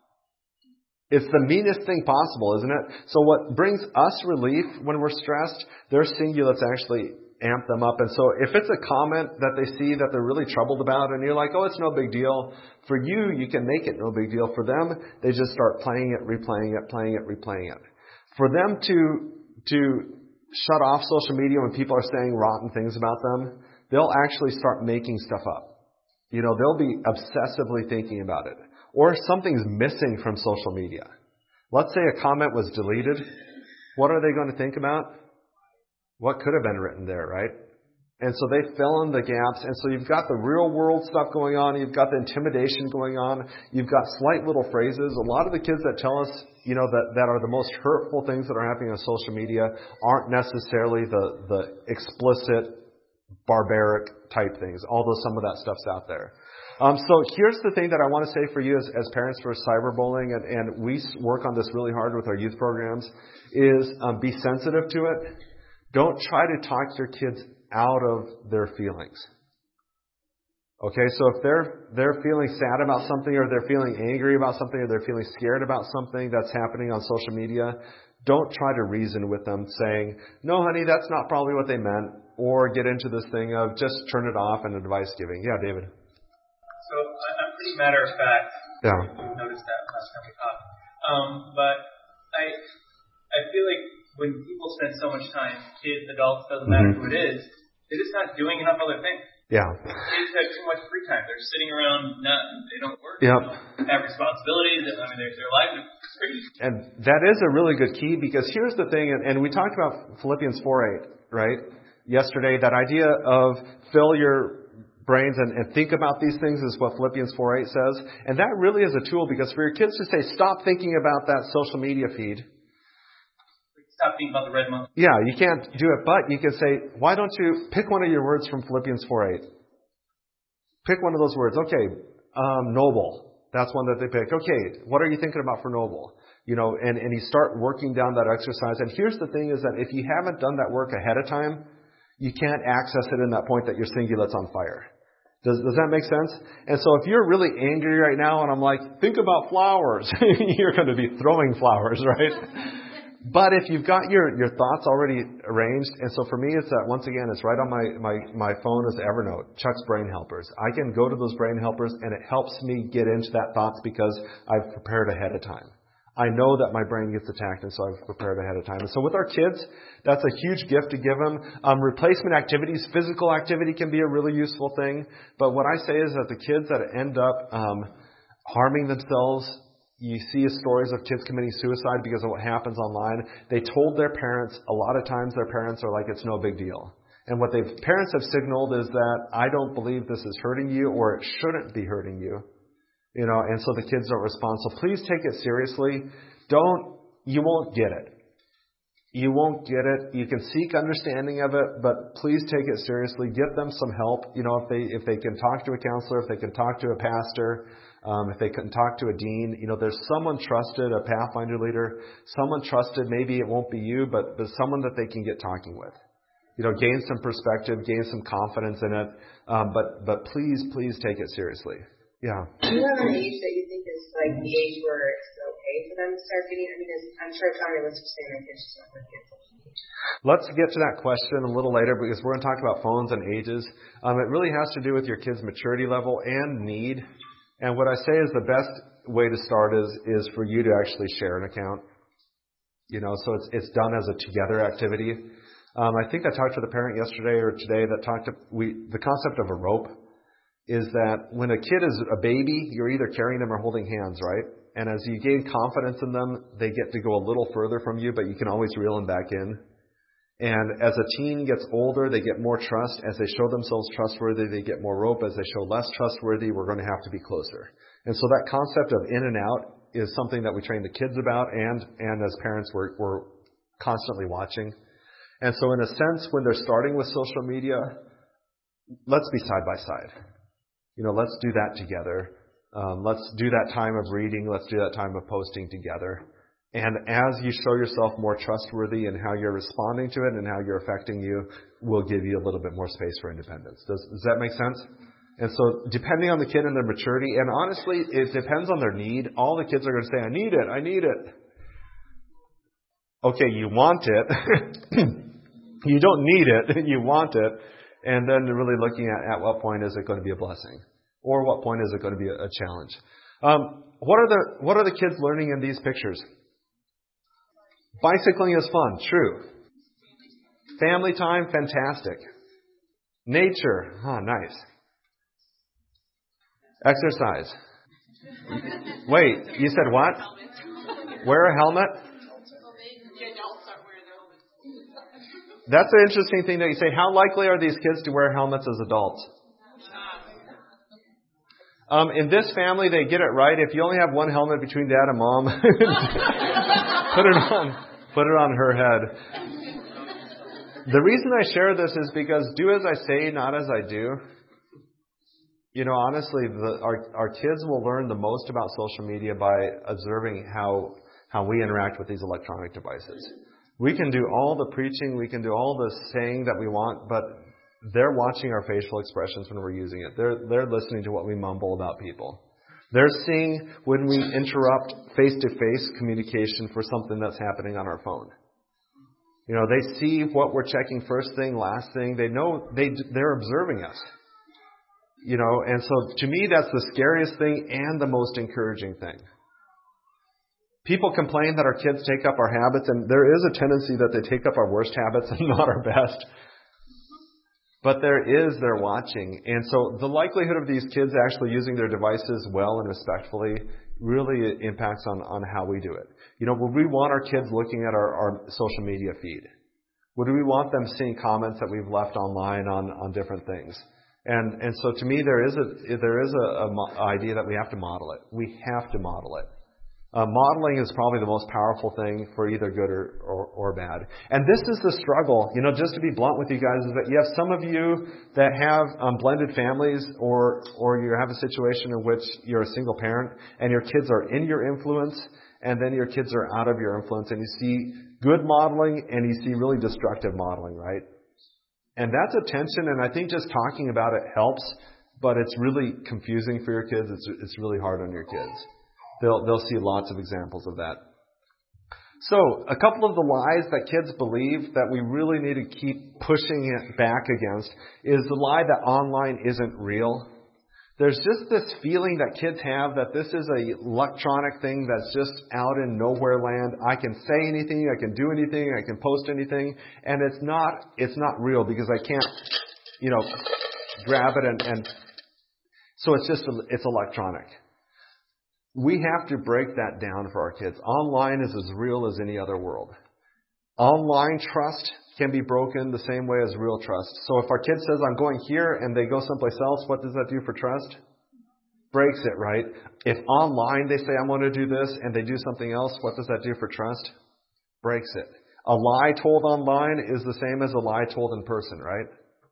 It's the meanest thing possible, isn't it? So what brings us relief when we're stressed, their cingulates actually amp them up. And so if it's a comment that they see that they're really troubled about, and you're like, oh, it's no big deal. For you, you can make it no big deal. For them, they just start playing it, replaying it, playing it, replaying it. For them to, to, shut off social media when people are saying rotten things about them, they'll actually start making stuff up. You know, they'll be obsessively thinking about it. Or something's missing from social media. Let's say a comment was deleted. What are they going to think about? What could have been written there, right? And so they fill in the gaps. And so you've got the real world stuff going on. You've got the intimidation going on. You've got slight little phrases. A lot of the kids that tell us, you know, that, that are the most hurtful things that are happening on social media aren't necessarily the, the explicit, barbaric type things, although some of that stuff's out there. Um, so here's the thing that I want to say for you as, as parents for cyberbullying, and, and we work on this really hard with our youth programs, is um, be sensitive to it. Don't try to talk your kids out of their feelings. Okay, so if they're they're feeling sad about something, or they're feeling angry about something, or they're feeling scared about something that's happening on social media, don't try to reason with them saying, no, honey, that's not probably what they meant, or get into this thing of just turn it off and advice giving. Yeah, David. So I'm pretty matter of fact. Yeah. You've noticed that last time we talked. Um, but I I feel like when people spend so much time, kids, adults, doesn't matter mm-hmm. who it is, they're just not doing enough other things. Yeah. Kids have too much free time. They're sitting around, not, they don't work. Yep. They don't have responsibilities. I mean, their, their lives are free. And that is a really good key, because here's the thing, and, and we talked about Philippians four eight, right? Yesterday, that idea of fill your brains and, and think about these things is what Philippians four eight says. And that really is a tool, because for your kids to say, stop thinking about that social media feed. Stop thinking about the red monkey. Yeah, you can't do it, but you can say, why don't you pick one of your words from Philippians four eight? Pick one of those words. Okay, um, noble. That's one that they pick. Okay, what are you thinking about for noble? You know, and, and you start working down that exercise. And here's the thing is that if you haven't done that work ahead of time, you can't access it in that point that your cingulate's on fire. Does, does that make sense? And so if you're really angry right now and I'm like, think about flowers, you're going to be throwing flowers, right? But if you've got your, your thoughts already arranged, and so for me it's that, once again, it's right on my, my, my phone is Evernote, Chuck's Brain Helpers. I can go to those Brain Helpers and it helps me get into that thoughts because I've prepared ahead of time. I know that my brain gets attacked, and so I've prepared ahead of time. And so with our kids, that's a huge gift to give them. Um, replacement activities, physical activity can be a really useful thing. But what I say is that the kids that end up um, harming themselves, you see stories of kids committing suicide because of what happens online. They told their parents, a lot of times their parents are like, it's no big deal. And what the parents have signaled is that I don't believe this is hurting you, or it shouldn't be hurting you. You know, and so the kids don't respond. So please take it seriously. Don't, you won't get it. You won't get it. You can seek understanding of it, but please take it seriously. Get them some help. You know, if they, if they can talk to a counselor, if they can talk to a pastor, um, if they can talk to a dean, you know, there's someone trusted, a Pathfinder leader, someone trusted. Maybe it won't be you, but, but someone that they can get talking with. You know, gain some perspective, gain some confidence in it. Um, but, but please, please take it seriously. Yeah. Do you have an age that you think is like the age where it's okay for them to start getting? I mean, I'm sure it's already let's just say my kids just not going to get social media. Let's get to that question a little later, because we're going to talk about phones and ages. Um, it really has to do with your kids' maturity level and need. And what I say is the best way to start is is for you to actually share an account. You know, so it's it's done as a together activity. Um, I think I talked to the parent yesterday or today that talked to we the concept of a rope. Is that when a kid is a baby, you're either carrying them or holding hands, right? And as you gain confidence in them, they get to go a little further from you, but you can always reel them back in. And as a teen gets older, they get more trust. As they show themselves trustworthy, they get more rope. As they show less trustworthy, we're going to have to be closer. And so that concept of in and out is something that we train the kids about, and, and as parents, we're, we're constantly watching. And so in a sense, when they're starting with social media, let's be side by side. You know, let's do that together. Um, let's do that time of reading. Let's do that time of posting together. And as you show yourself more trustworthy in how you're responding to it and how you're affecting you, will give you a little bit more space for independence. Does, does that make sense? And so depending on the kid and their maturity, and honestly, it depends on their need. All the kids are going to say, I need it, I need it. Okay, you want it. You don't need it, you want it. And then really looking at at what point is it going to be a blessing? Or what point is it going to be a, a challenge? Um, what are the what are the kids learning in these pictures? Bicycling is fun, true. Family time, fantastic. Nature, oh, nice. Exercise. Wait, you said what? Wear a helmet? That's an interesting thing that you say. How likely are these kids to wear helmets as adults? Um, in this family, they get it right. If you only have one helmet between dad and mom, put it on, put it on her head. The reason I share this is because do as I say, not as I do. You know, honestly, the, our our kids will learn the most about social media by observing how how we interact with these electronic devices. We can do all the preaching, we can do all the saying that we want, but they're watching our facial expressions when we're using it. They're they're listening to what we mumble about people. They're seeing when we interrupt face-to-face communication for something that's happening on our phone. You know, they see what we're checking first thing, last thing. They know they they're observing us. You know, and so to me, that's the scariest thing and the most encouraging thing. People complain that our kids take up our habits, and there is a tendency that they take up our worst habits and not our best. But there is, they're watching. And so the likelihood of these kids actually using their devices well and respectfully really impacts on, on how we do it. You know, would we want our kids looking at our, our social media feed? Would we want them seeing comments that we've left online on, on different things? And and so to me, there is a there is a, a mo- idea that we have to model it. We have to model it. Uh, modeling is probably the most powerful thing for either good or, or, or bad. And this is the struggle, you know, just to be blunt with you guys, is that you have some of you that have um, blended families, or or you have a situation in which you're a single parent and your kids are in your influence, and then your kids are out of your influence, and you see good modeling and you see really destructive modeling, right? And that's a tension, and I think just talking about it helps, but it's really confusing for your kids. It's it's really hard on your kids. They'll they'll see lots of examples of that. So, a couple of the lies that kids believe that we really need to keep pushing it back against is the lie that online isn't real. There's just this feeling that kids have that this is a electronic thing that's just out in nowhere land. I can say anything, I can do anything, I can post anything, and it's not it's not real because I can't, you know, grab it and, and so it's just it's electronic. We have to break that down for our kids. Online is as real as any other world. Online trust can be broken the same way as real trust. So if our kid says, I'm going here, and they go someplace else, what does that do for trust? Breaks it, right? If online they say, I'm going to do this, and they do something else, what does that do for trust? Breaks it. A lie told online is the same as a lie told in person, right?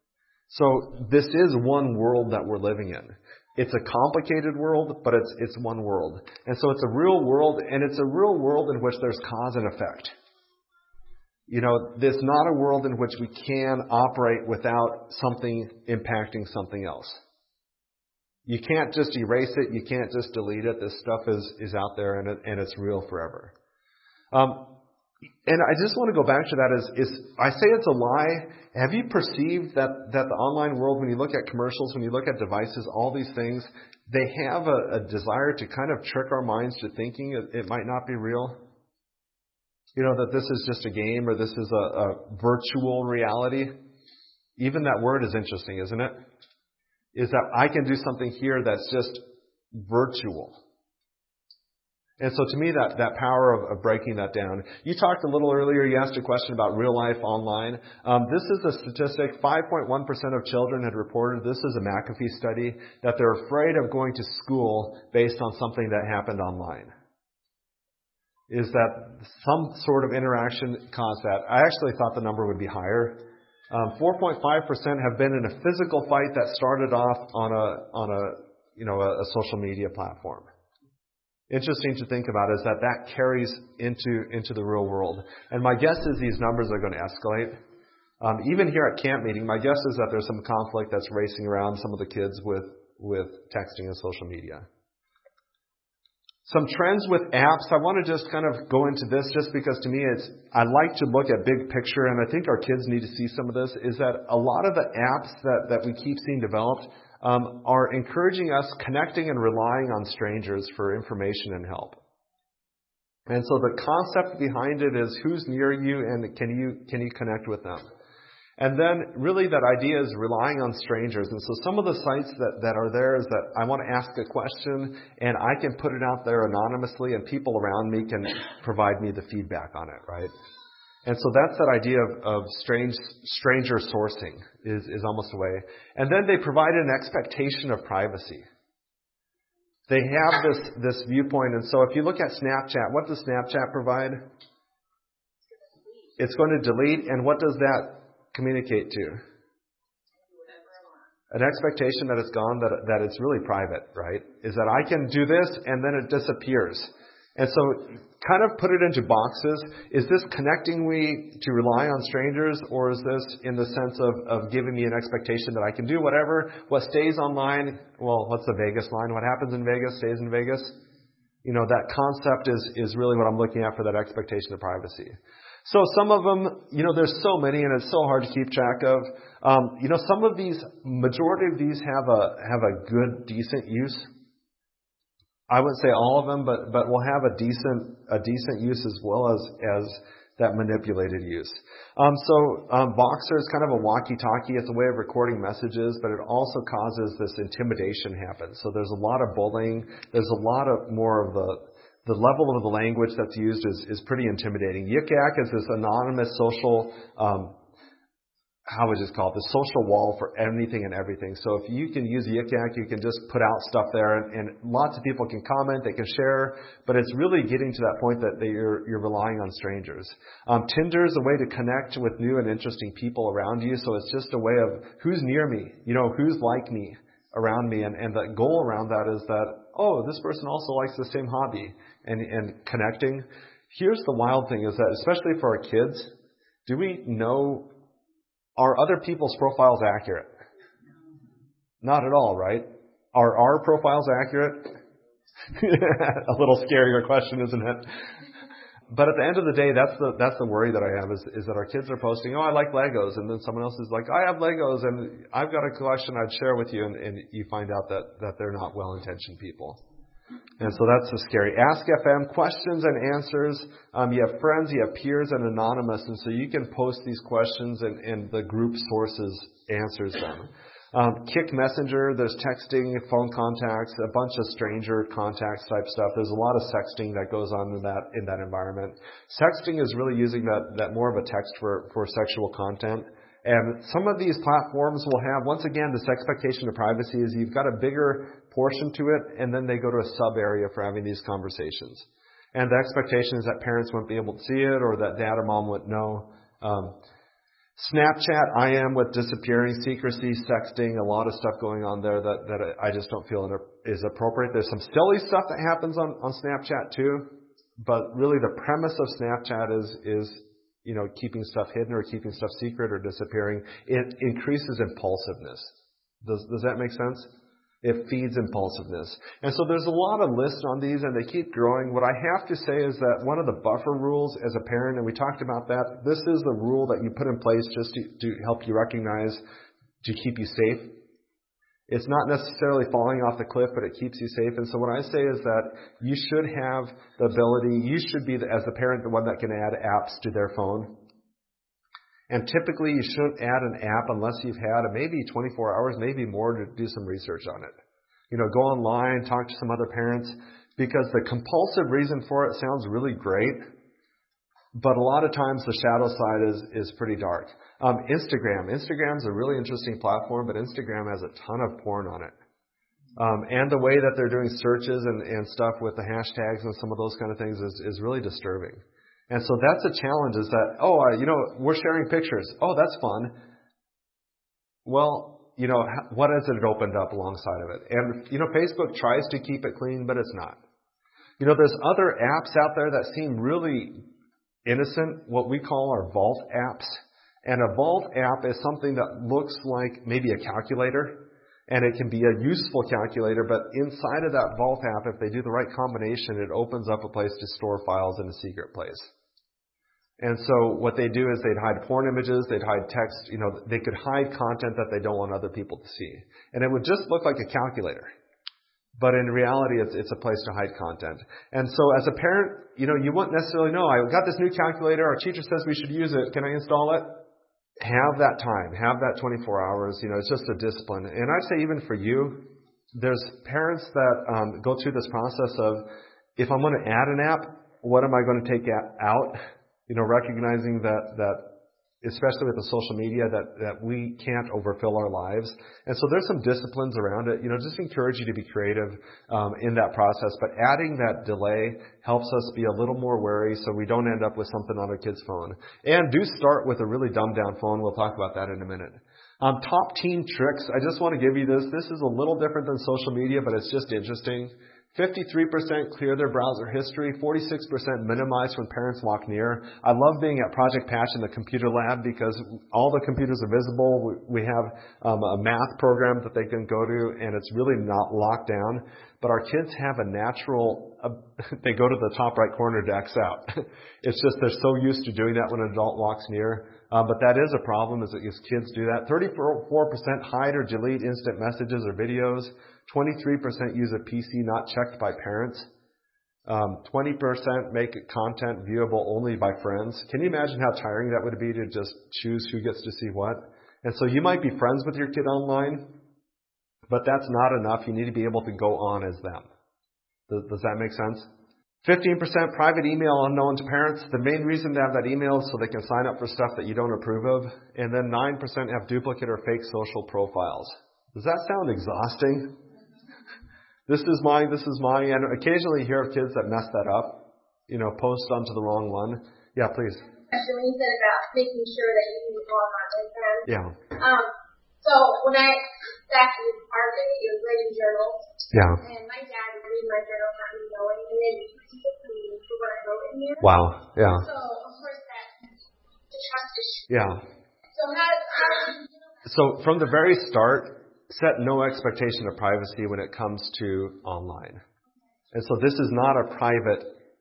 So this is one world that we're living in. It's a complicated world, but it's it's one world. And so it's a real world, and it's a real world in which there's cause and effect. You know, there's not a world in which we can operate without something impacting something else. You can't just erase it. You can't just delete it. This stuff is, is out there, and, it, and it's real forever. Um, and I just want to go back to that is, is I say it's a lie. Have you perceived that, that the online world, when you look at commercials, when you look at devices, all these things, they have a, a desire to kind of trick our minds to thinking it, it might not be real? You know, that this is just a game or this is a, a virtual reality. Even that word is interesting, isn't it? Is that I can do something here that's just virtual. And so to me, that, that power of, of breaking that down. You talked a little earlier, you asked a question about real life online. Um, this is a statistic, five point one percent of children had reported, this is a McAfee study, that they're afraid of going to school based on something that happened online. Is that some sort of interaction caused that? I actually thought the number would be higher. Um, four point five percent have been in a physical fight that started off on a, on a, you know, a, a social media platform. Interesting to think about is that that carries into into the real world. And my guess is these numbers are going to escalate. Um, even here at camp meeting, my guess is that there's some conflict that's racing around some of the kids with, with texting and social media. Some trends with apps. I want to just kind of go into this just because to me it's, I like to look at big picture, and I think our kids need to see some of this, is that a lot of the apps that, that we keep seeing developed um, are encouraging us connecting and relying on strangers for information and help. And so the concept behind it is who's near you and can you, can you connect with them? And then really that idea is relying on strangers. And so some of the sites that, that are there is that I want to ask a question and I can put it out there anonymously and people around me can provide me the feedback on it, right? And so that's that idea of, of strange, stranger sourcing is, is almost a way. And then they provide an expectation of privacy. They have this, this viewpoint. And so if you look at Snapchat, what does Snapchat provide? It's going to delete. And what does that communicate to? An expectation that it's gone, that, that it's really private, right? Is that I can do this and then it disappears. And so kind of put it into boxes. Is this connecting me to rely on strangers, or is this in the sense of, of giving me an expectation that I can do whatever? What stays online, well, what's the Vegas line? What happens in Vegas stays in Vegas. You know, that concept is, is really what I'm looking at for that expectation of privacy. So some of them, you know, there's so many and it's so hard to keep track of. Um, you know, some of these, majority of these have a, have a good, decent use. I wouldn't say all of them, but, but will have a decent, a decent use as well as, as that manipulated use. Um, so, um, Voxer is kind of a walkie-talkie. It's a way of recording messages, but it also causes this intimidation happen. So there's a lot of bullying. There's a lot of more of the, the level of the language that's used is, is pretty intimidating. Yik Yak is this anonymous social, um, how would you call it, the social wall for anything and everything. So if you can use Yik Yak, you can just put out stuff there, and, and lots of people can comment, they can share, but it's really getting to that point that they, you're, you're relying on strangers. Um, Tinder is a way to connect with new and interesting people around you, so it's just a way of who's near me, you know, who's like me around me, and, and the goal around that is that, oh, this person also likes the same hobby, and, and connecting. Here's the wild thing is that, especially for our kids, do we know, are other people's profiles accurate? Not at all, right? Are our profiles accurate? A little scarier question, isn't it? But at the end of the day, that's the that's the worry that I have is, is that our kids are posting, oh, I like Legos, and then someone else is like, I have Legos, and I've got a collection I'd share with you, and, and you find out that, that they're not well-intentioned people. And so that's so scary. Ask F M, questions and answers. Um, you have friends, you have peers, and anonymous. And so you can post these questions and, and the group sources answers them. Um, Kik Messenger, there's texting, phone contacts, a bunch of stranger contacts type stuff. There's a lot of sexting that goes on in that in that environment. Sexting is really using that, that more of a text for, for sexual content. And some of these platforms will have, once again, this expectation of privacy is you've got a bigger portion to it, and then they go to a sub area for having these conversations. And the expectation is that parents won't be able to see it, or that dad or mom wouldn't know. Um, Snapchat, I am with disappearing, secrecy, sexting, a lot of stuff going on there that, that I just don't feel is appropriate. There's some silly stuff that happens on, on Snapchat too, but really the premise of Snapchat is, is, you know, keeping stuff hidden or keeping stuff secret or disappearing. It increases impulsiveness. Does, does that make sense? It feeds impulsiveness. And so there's a lot of lists on these, and they keep growing. What I have to say is that one of the buffer rules as a parent, and we talked about that, this is the rule that you put in place just to, to help you recognize, to keep you safe. It's not necessarily falling off the cliff, but it keeps you safe. And so what I say is that you should have the ability, you should be, the, as the parent, the one that can add apps to their phone. And typically you shouldn't add an app unless you've had maybe twenty-four hours, maybe more, to do some research on it. You know, go online, talk to some other parents, because the compulsive reason for it sounds really great, but a lot of times the shadow side is, is pretty dark. Um, Instagram. Instagram's a really interesting platform, but Instagram has a ton of porn on it. Um, and the way that they're doing searches and, and stuff with the hashtags and some of those kind of things is, is really disturbing. And so that's a challenge is that, oh, uh, you know, we're sharing pictures. Oh, that's fun. Well, you know, what has it opened up alongside of it? And, you know, Facebook tries to keep it clean, but it's not. You know, there's other apps out there that seem really innocent, what we call our vault apps. And a vault app is something that looks like maybe a calculator, and it can be a useful calculator, but inside of that vault app, if they do the right combination, it opens up a place to store files in a secret place. And so what they do is they'd hide porn images, they'd hide text, you know, they could hide content that they don't want other people to see. And it would just look like a calculator. But in reality, it's, it's a place to hide content. And so as a parent, you know, you wouldn't necessarily know, I got this new calculator, our teacher says we should use it, can I install it? Have that time, have that twenty-four hours, you know, it's just a discipline. And I'd say even for you, there's parents that um, go through this process of, if I'm going to add an app, what am I going to take out? You know, recognizing that, that especially with the social media, that, that we can't overfill our lives. And so there's some disciplines around it. You know, just encourage you to be creative um, in that process. But adding that delay helps us be a little more wary so we don't end up with something on our kid's phone. And do start with a really dumbed down phone. We'll talk about that in a minute. Um, top teen tricks. I just want to give you this. This is a little different than social media, but it's just interesting. fifty-three percent clear their browser history. forty-six percent minimize when parents walk near. I love being at Project Patch in the computer lab because all the computers are visible. We have um, a math program that they can go to, and it's really not locked down. But our kids have a natural, uh, they go to the top right corner to X out. It's just they're so used to doing that when an adult walks near. Um, but that is a problem is that as kids do that. thirty-four percent hide or delete instant messages or videos. twenty-three percent use a P C not checked by parents. Um, twenty percent make content viewable only by friends. Can you imagine how tiring that would be to just choose who gets to see what? And so you might be friends with your kid online, but that's not enough. You need to be able to go on as them. Does, does that make sense? fifteen percent private email unknown to parents. The main reason to have that email is so they can sign up for stuff that you don't approve of. And then nine percent have duplicate or fake social profiles. Does that sound exhausting? This is mine, this is mine. And occasionally you hear of kids that mess that up, you know, post onto the wrong one. Yeah, please. Actually, when you said about making sure that you log on with them. Yeah. Um, so when I, back in our day, it was writing journals. Yeah. And my dad would read my journal, not me knowing, and then he would tip me for what I wrote in there. Wow. Yeah. So, of course, that, the trust issue. Yeah. So how, how do you do that? So from the very start, set no expectation of privacy when it comes to online. And so this is not a private,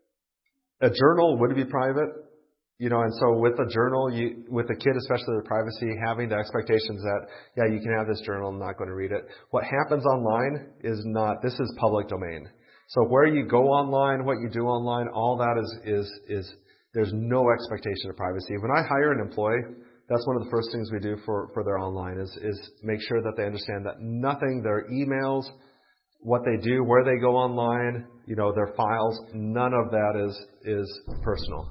a journal would be private, you know, and so with a journal, you, with a kid, especially with privacy, having the expectations that, yeah, you can have this journal, I'm not going to read it. What happens online is not, this is public domain. So where you go online, what you do online, all that is, is, is, there's no expectation of privacy. When I hire an employee, that's one of the first things we do for, for their online is, is make sure that they understand that nothing, their emails, what they do, where they go online, you know, their files, none of that is, is personal.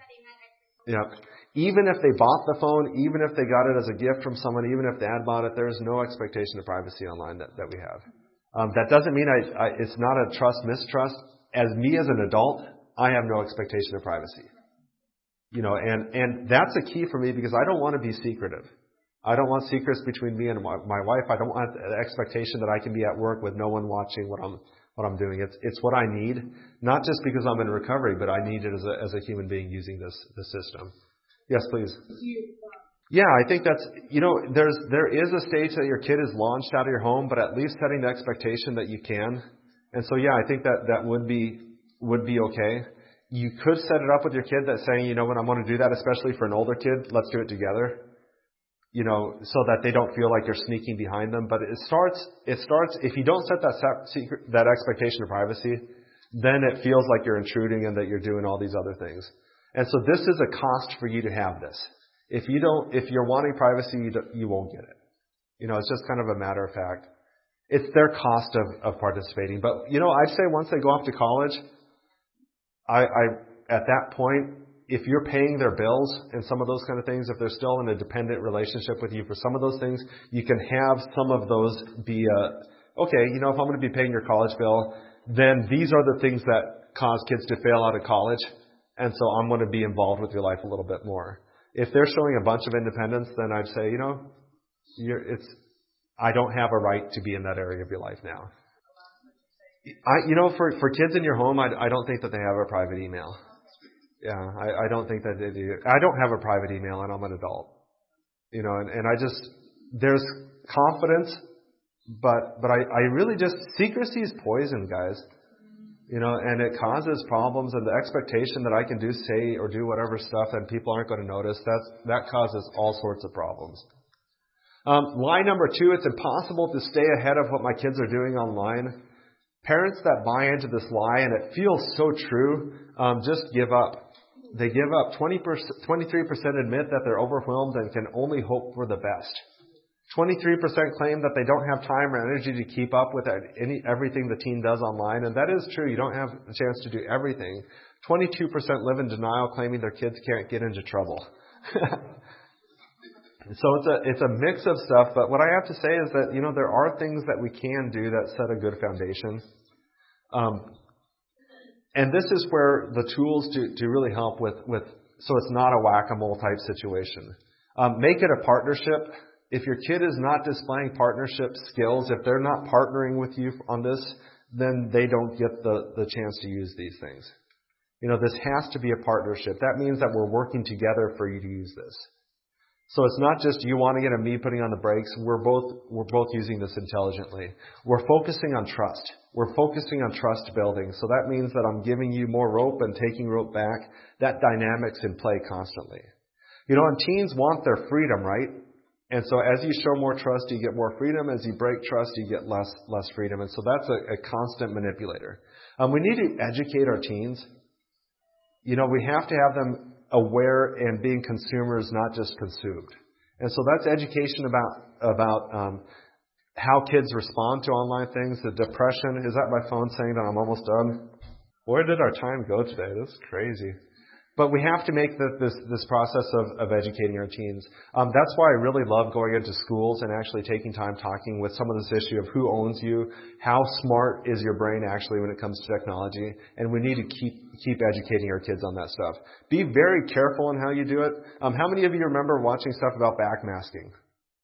Yeah. Even if they bought the phone, even if they got it as a gift from someone, even if dad bought it, there is no expectation of privacy online that, that we have. Um, that doesn't mean I, I, it's not a trust mistrust. As me as an adult, I have no expectation of privacy. You know, and, and that's a key for me because I don't want to be secretive. I don't want secrets between me and my, my wife. I don't want the expectation that I can be at work with no one watching what I'm, what I'm doing. It's, it's what I need, not just because I'm in recovery, but I need it as a, as a human being using this, this system. Yes, please. Yeah, I think that's, you know, there's, there is a stage that your kid is launched out of your home, but at least setting the expectation that you can. And so, yeah, I think that, that would be, would be okay. You could set it up with your kid that's saying, you know, when I want to do that, especially for an older kid, let's do it together. You know, so that they don't feel like you're sneaking behind them. But it starts, it starts, if you don't set that secret, that expectation of privacy, then it feels like you're intruding and that you're doing all these other things. And so this is a cost for you to have this. If you don't, if you're wanting privacy, you, don't, you won't get it. You know, it's just kind of a matter of fact. It's their cost of, of participating. But, you know, I'd say once they go off to college, I, I at that point, if you're paying their bills and some of those kind of things, if they're still in a dependent relationship with you for some of those things, you can have some of those be, uh, okay, you know, if I'm going to be paying your college bill, then these are the things that cause kids to fail out of college. And so I'm going to be involved with your life a little bit more. If they're showing a bunch of independence, then I'd say, you know, you're, it's, I don't have a right to be in that area of your life now. I, you know, for, for kids in your home, I, I don't think that they have a private email. Yeah, I, I don't think that they do. I don't have a private email, and I'm an adult. You know, and, and I just, there's confidence, but but I, I really just, secrecy is poison, guys. You know, and it causes problems, and the expectation that I can do, say, or do whatever stuff and people aren't going to notice, that's, that causes all sorts of problems. Um, lie number two, it's impossible to stay ahead of what my kids are doing online. Parents that buy into this lie, and it feels so true, um, just give up. They give up. twenty percent, twenty-three percent admit that they're overwhelmed and can only hope for the best. twenty-three percent claim that they don't have time or energy to keep up with any everything the teen does online, and that is true. You don't have a chance to do everything. twenty-two percent live in denial, claiming their kids can't get into trouble. So it's a it's a mix of stuff, but what I have to say is that, you know, there are things that we can do that set a good foundation. Um, and this is where the tools to, to really help with, with, so it's not a whack-a-mole type situation. Um, make it a partnership. If your kid is not displaying partnership skills, if they're not partnering with you on this, then they don't get the, the chance to use these things. You know, this has to be a partnership. That means that we're working together for you to use this. So it's not just you wanting it and me putting on the brakes. We're both we're both using this intelligently. We're focusing on trust. We're focusing on trust building. So that means that I'm giving you more rope and taking rope back. That dynamic's in play constantly. You know, and teens want their freedom, right? And so as you show more trust, you get more freedom. As you break trust, you get less less freedom. And so that's a, a constant manipulator. Um, we need to educate our teens. You know, we have to have them aware and being consumers, not just consumed. And so that's education about about um, how kids respond to online things. The depression. Is that my phone saying that I'm almost done? Where did our time go today? This is crazy. But we have to make the, this this process of, of educating our teens. Um, that's why I really love going into schools and actually taking time talking with some of this issue of who owns you, how smart is your brain actually when it comes to technology, and we need to keep keep educating our kids on that stuff. Be very careful in how you do it. Um, how many of you remember watching stuff about backmasking?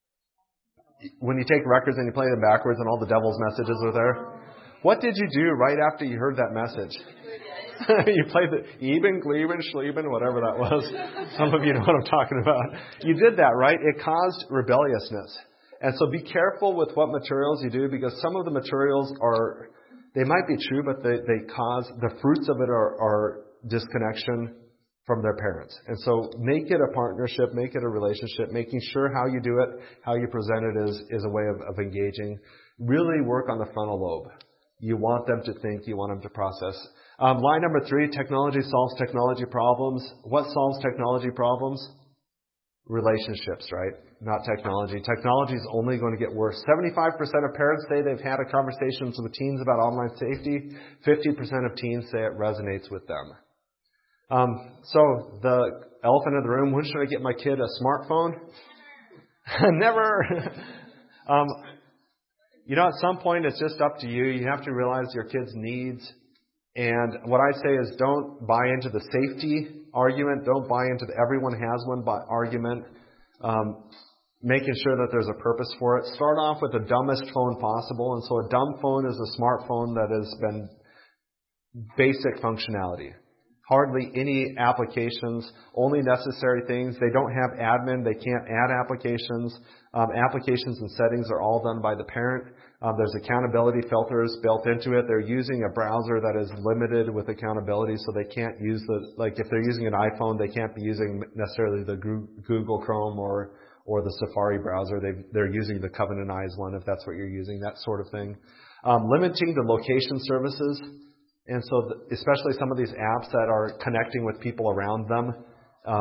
When you take records and you play them backwards and all the devil's messages are there? What did you do right after you heard that message? You played the Eben, Gleben, Schleben, whatever that was. Some of you know what I'm talking about. You did that, right? It caused rebelliousness. And so be careful with what materials you do, because some of the materials are, they might be true, but they, they cause, the fruits of it are, are disconnection from their parents. And so make it a partnership, make it a relationship, making sure how you do it, how you present it is, is a way of, of engaging. Really work on the frontal lobe. You want them to think, you want them to process. Um, line number three, technology solves technology problems. What solves technology problems? Relationships, right? Not technology. Technology is only going to get worse. seventy-five percent of parents say they've had a conversation with teens about online safety. fifty percent of teens say it resonates with them. Um, so the elephant in the room, when should I get my kid a smartphone? Never. um, you know, at some point it's just up to you. You have to realize your kid's needs. And what I say is don't buy into the safety argument. Don't buy into the everyone has one by argument. Um, making sure that there's a purpose for it. Start off with the dumbest phone possible. And so a dumb phone is a smartphone that has been basic functionality. Hardly any applications, only necessary things. They don't have admin. They can't add applications. Um, applications and settings are all done by the parent. Um, there's accountability filters built into it. They're using a browser that is limited with accountability, so they can't use the, like if they're using an iPhone, they can't be using necessarily the Google Chrome or or the Safari browser. They, they're using the Covenant-ized one if that's what you're using, that sort of thing. Um, limiting the location services. And so the, especially some of these apps that are connecting with people around them, um,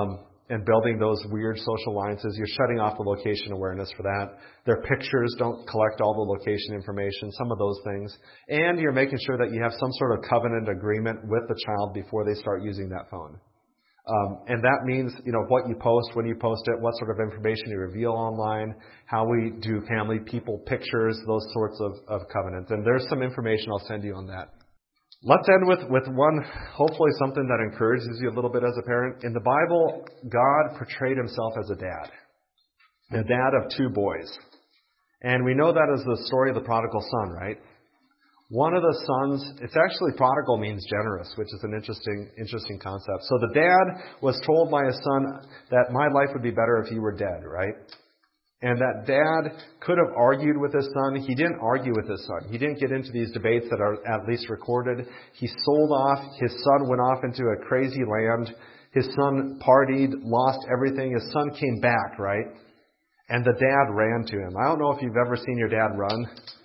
and building those weird social alliances. You're shutting off the location awareness for that. Their pictures don't collect all the location information, some of those things. And you're making sure that you have some sort of covenant agreement with the child before they start using that phone. Um, and that means, you know, what you post, when you post it, what sort of information you reveal online, how we do family, people, pictures, those sorts of, of covenants. And there's some information I'll send you on that. Let's end with, with one, hopefully something that encourages you a little bit as a parent. In the Bible, God portrayed himself as a dad, a dad of two boys. And we know that as the story of the prodigal son, right? One of the sons, it's actually prodigal means generous, which is an interesting, interesting concept. So the dad was told by his son that my life would be better if you were dead, right? And that dad could have argued with his son. He didn't argue with his son. He didn't get into these debates that are at least recorded. He sold off. His son went off into a crazy land. His son partied, lost everything. His son came back, right? And the dad ran to him. I don't know if you've ever seen your dad run.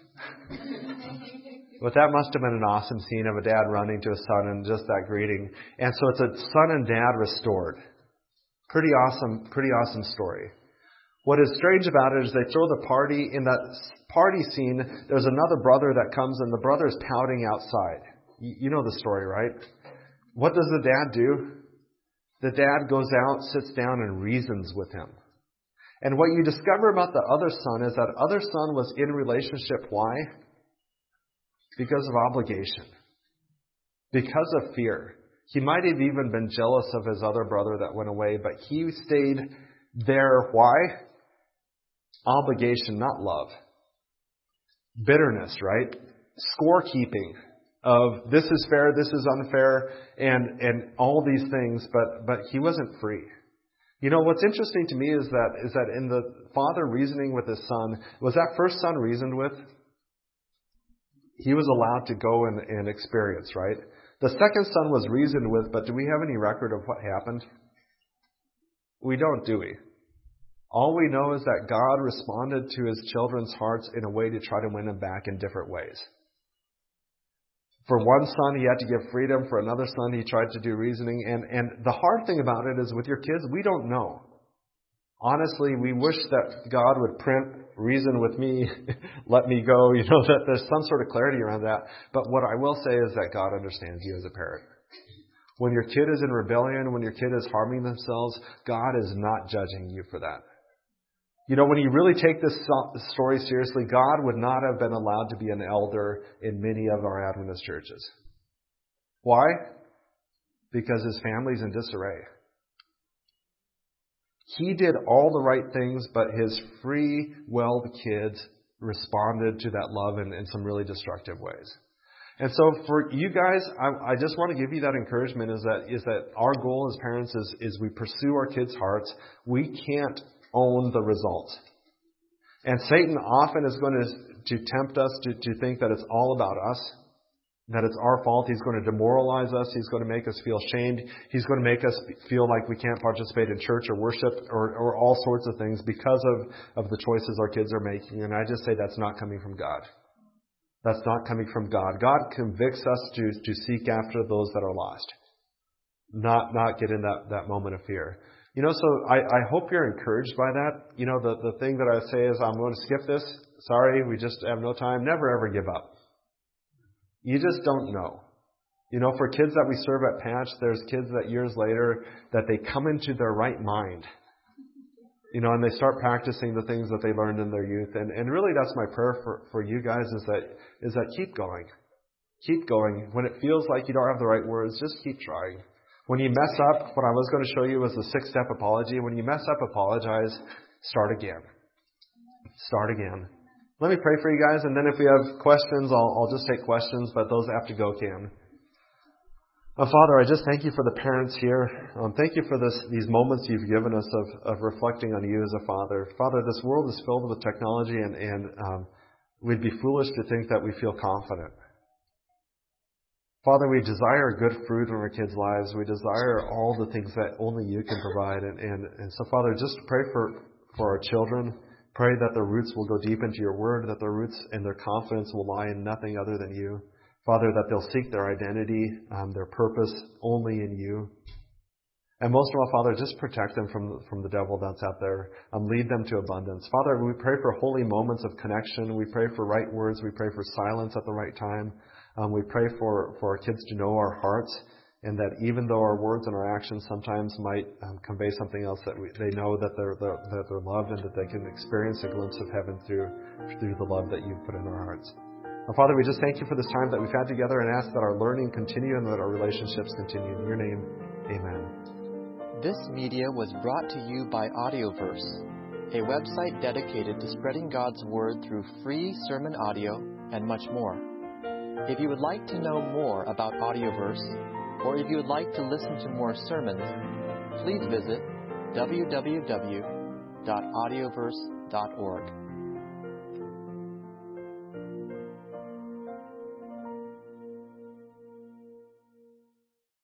But that must have been an awesome scene of a dad running to his son and just that greeting. And so it's a son and dad restored. Pretty awesome, pretty awesome story. What is strange about it is they throw the party. In that party scene, there's another brother that comes and the brother is pouting outside. You know the story, right? What does the dad do? The dad goes out, sits down, and reasons with him. And what you discover about the other son is that other son was in relationship. Why? Because of obligation. Because of fear. He might have even been jealous of his other brother that went away, but he stayed there. Why? Obligation, not love. Bitterness, right? Scorekeeping of this is fair, this is unfair, and, and all these things, but, but he wasn't free. You know, what's interesting to me is that, is that in the father reasoning with his son, was that first son reasoned with? He was allowed to go and, and experience, right? The second son was reasoned with, but do we have any record of what happened? We don't, do we? All we know is that God responded to his children's hearts in a way to try to win them back in different ways. For one son, he had to give freedom. For another son, he tried to do reasoning. And, and the hard thing about it is with your kids, we don't know. Honestly, we wish that God would print reason with me, let me go, you know, that there's some sort of clarity around that. But what I will say is that God understands you as a parent. When your kid is in rebellion, when your kid is harming themselves, God is not judging you for that. You know, when you really take this story seriously, God would not have been allowed to be an elder in many of our Adventist churches. Why? Because his family's in disarray. He did all the right things, but his free-willed kids responded to that love in, in some really destructive ways. And so for you guys, I, I just want to give you that encouragement is that is that our goal as parents is, is we pursue our kids' hearts. We can't own the results. And Satan often is going to, to tempt us to, to think that it's all about us, that it's our fault. He's going to demoralize us. He's going to make us feel shamed. He's going to make us feel like we can't participate in church or worship or, or all sorts of things because of, of the choices our kids are making. And I just say that's not coming from God. That's not coming from God. God convicts us to, to seek after those that are lost, not not get in that, that moment of fear. You know, so I, I hope you're encouraged by that. You know, the, the thing that I say is I'm going to skip this. Sorry, we just have no time. Never ever give up. You just don't know. You know, for kids that we serve at Patch, there's kids that years later that they come into their right mind. You know, and they start practicing the things that they learned in their youth. And, and really that's my prayer for, for you guys is that is that keep going. Keep going. When it feels like you don't have the right words, just keep trying. When you mess up, what I was going to show you was the six-step apology. When you mess up, apologize. Start again. Start again. Let me pray for you guys, and then if we have questions, I'll, I'll just take questions, but those that have to go can. Oh, Father, I just thank you for the parents here. Um, thank you for this, these moments you've given us of, of reflecting on you as a father. Father, this world is filled with technology, and, and um, we'd be foolish to think that we feel confident. Father, we desire good fruit in our kids' lives. We desire all the things that only you can provide. And, and, and so, Father, just pray for, for our children. Pray that their roots will go deep into your word, that their roots and their confidence will lie in nothing other than you. Father, that they'll seek their identity, um, their purpose only in you. And most of all, Father, just protect them from, from the devil that's out there. Um, lead them to abundance. Father, we pray for holy moments of connection. We pray for right words. We pray for silence at the right time. Um, we pray for, for our kids to know our hearts, and that even though our words and our actions sometimes might um, convey something else, that we, they know that they're, they're that they're loved, and that they can experience a glimpse of heaven through through the love that you've put in our hearts. And Father, we just thank you for this time that we've had together, and ask that our learning continue and that our relationships continue. In your name, amen. This media was brought to you by Audioverse, a website dedicated to spreading God's Word through free sermon audio and much more. If you would like to know more about Audioverse, or if you would like to listen to more sermons, please visit w w w dot audioverse dot org.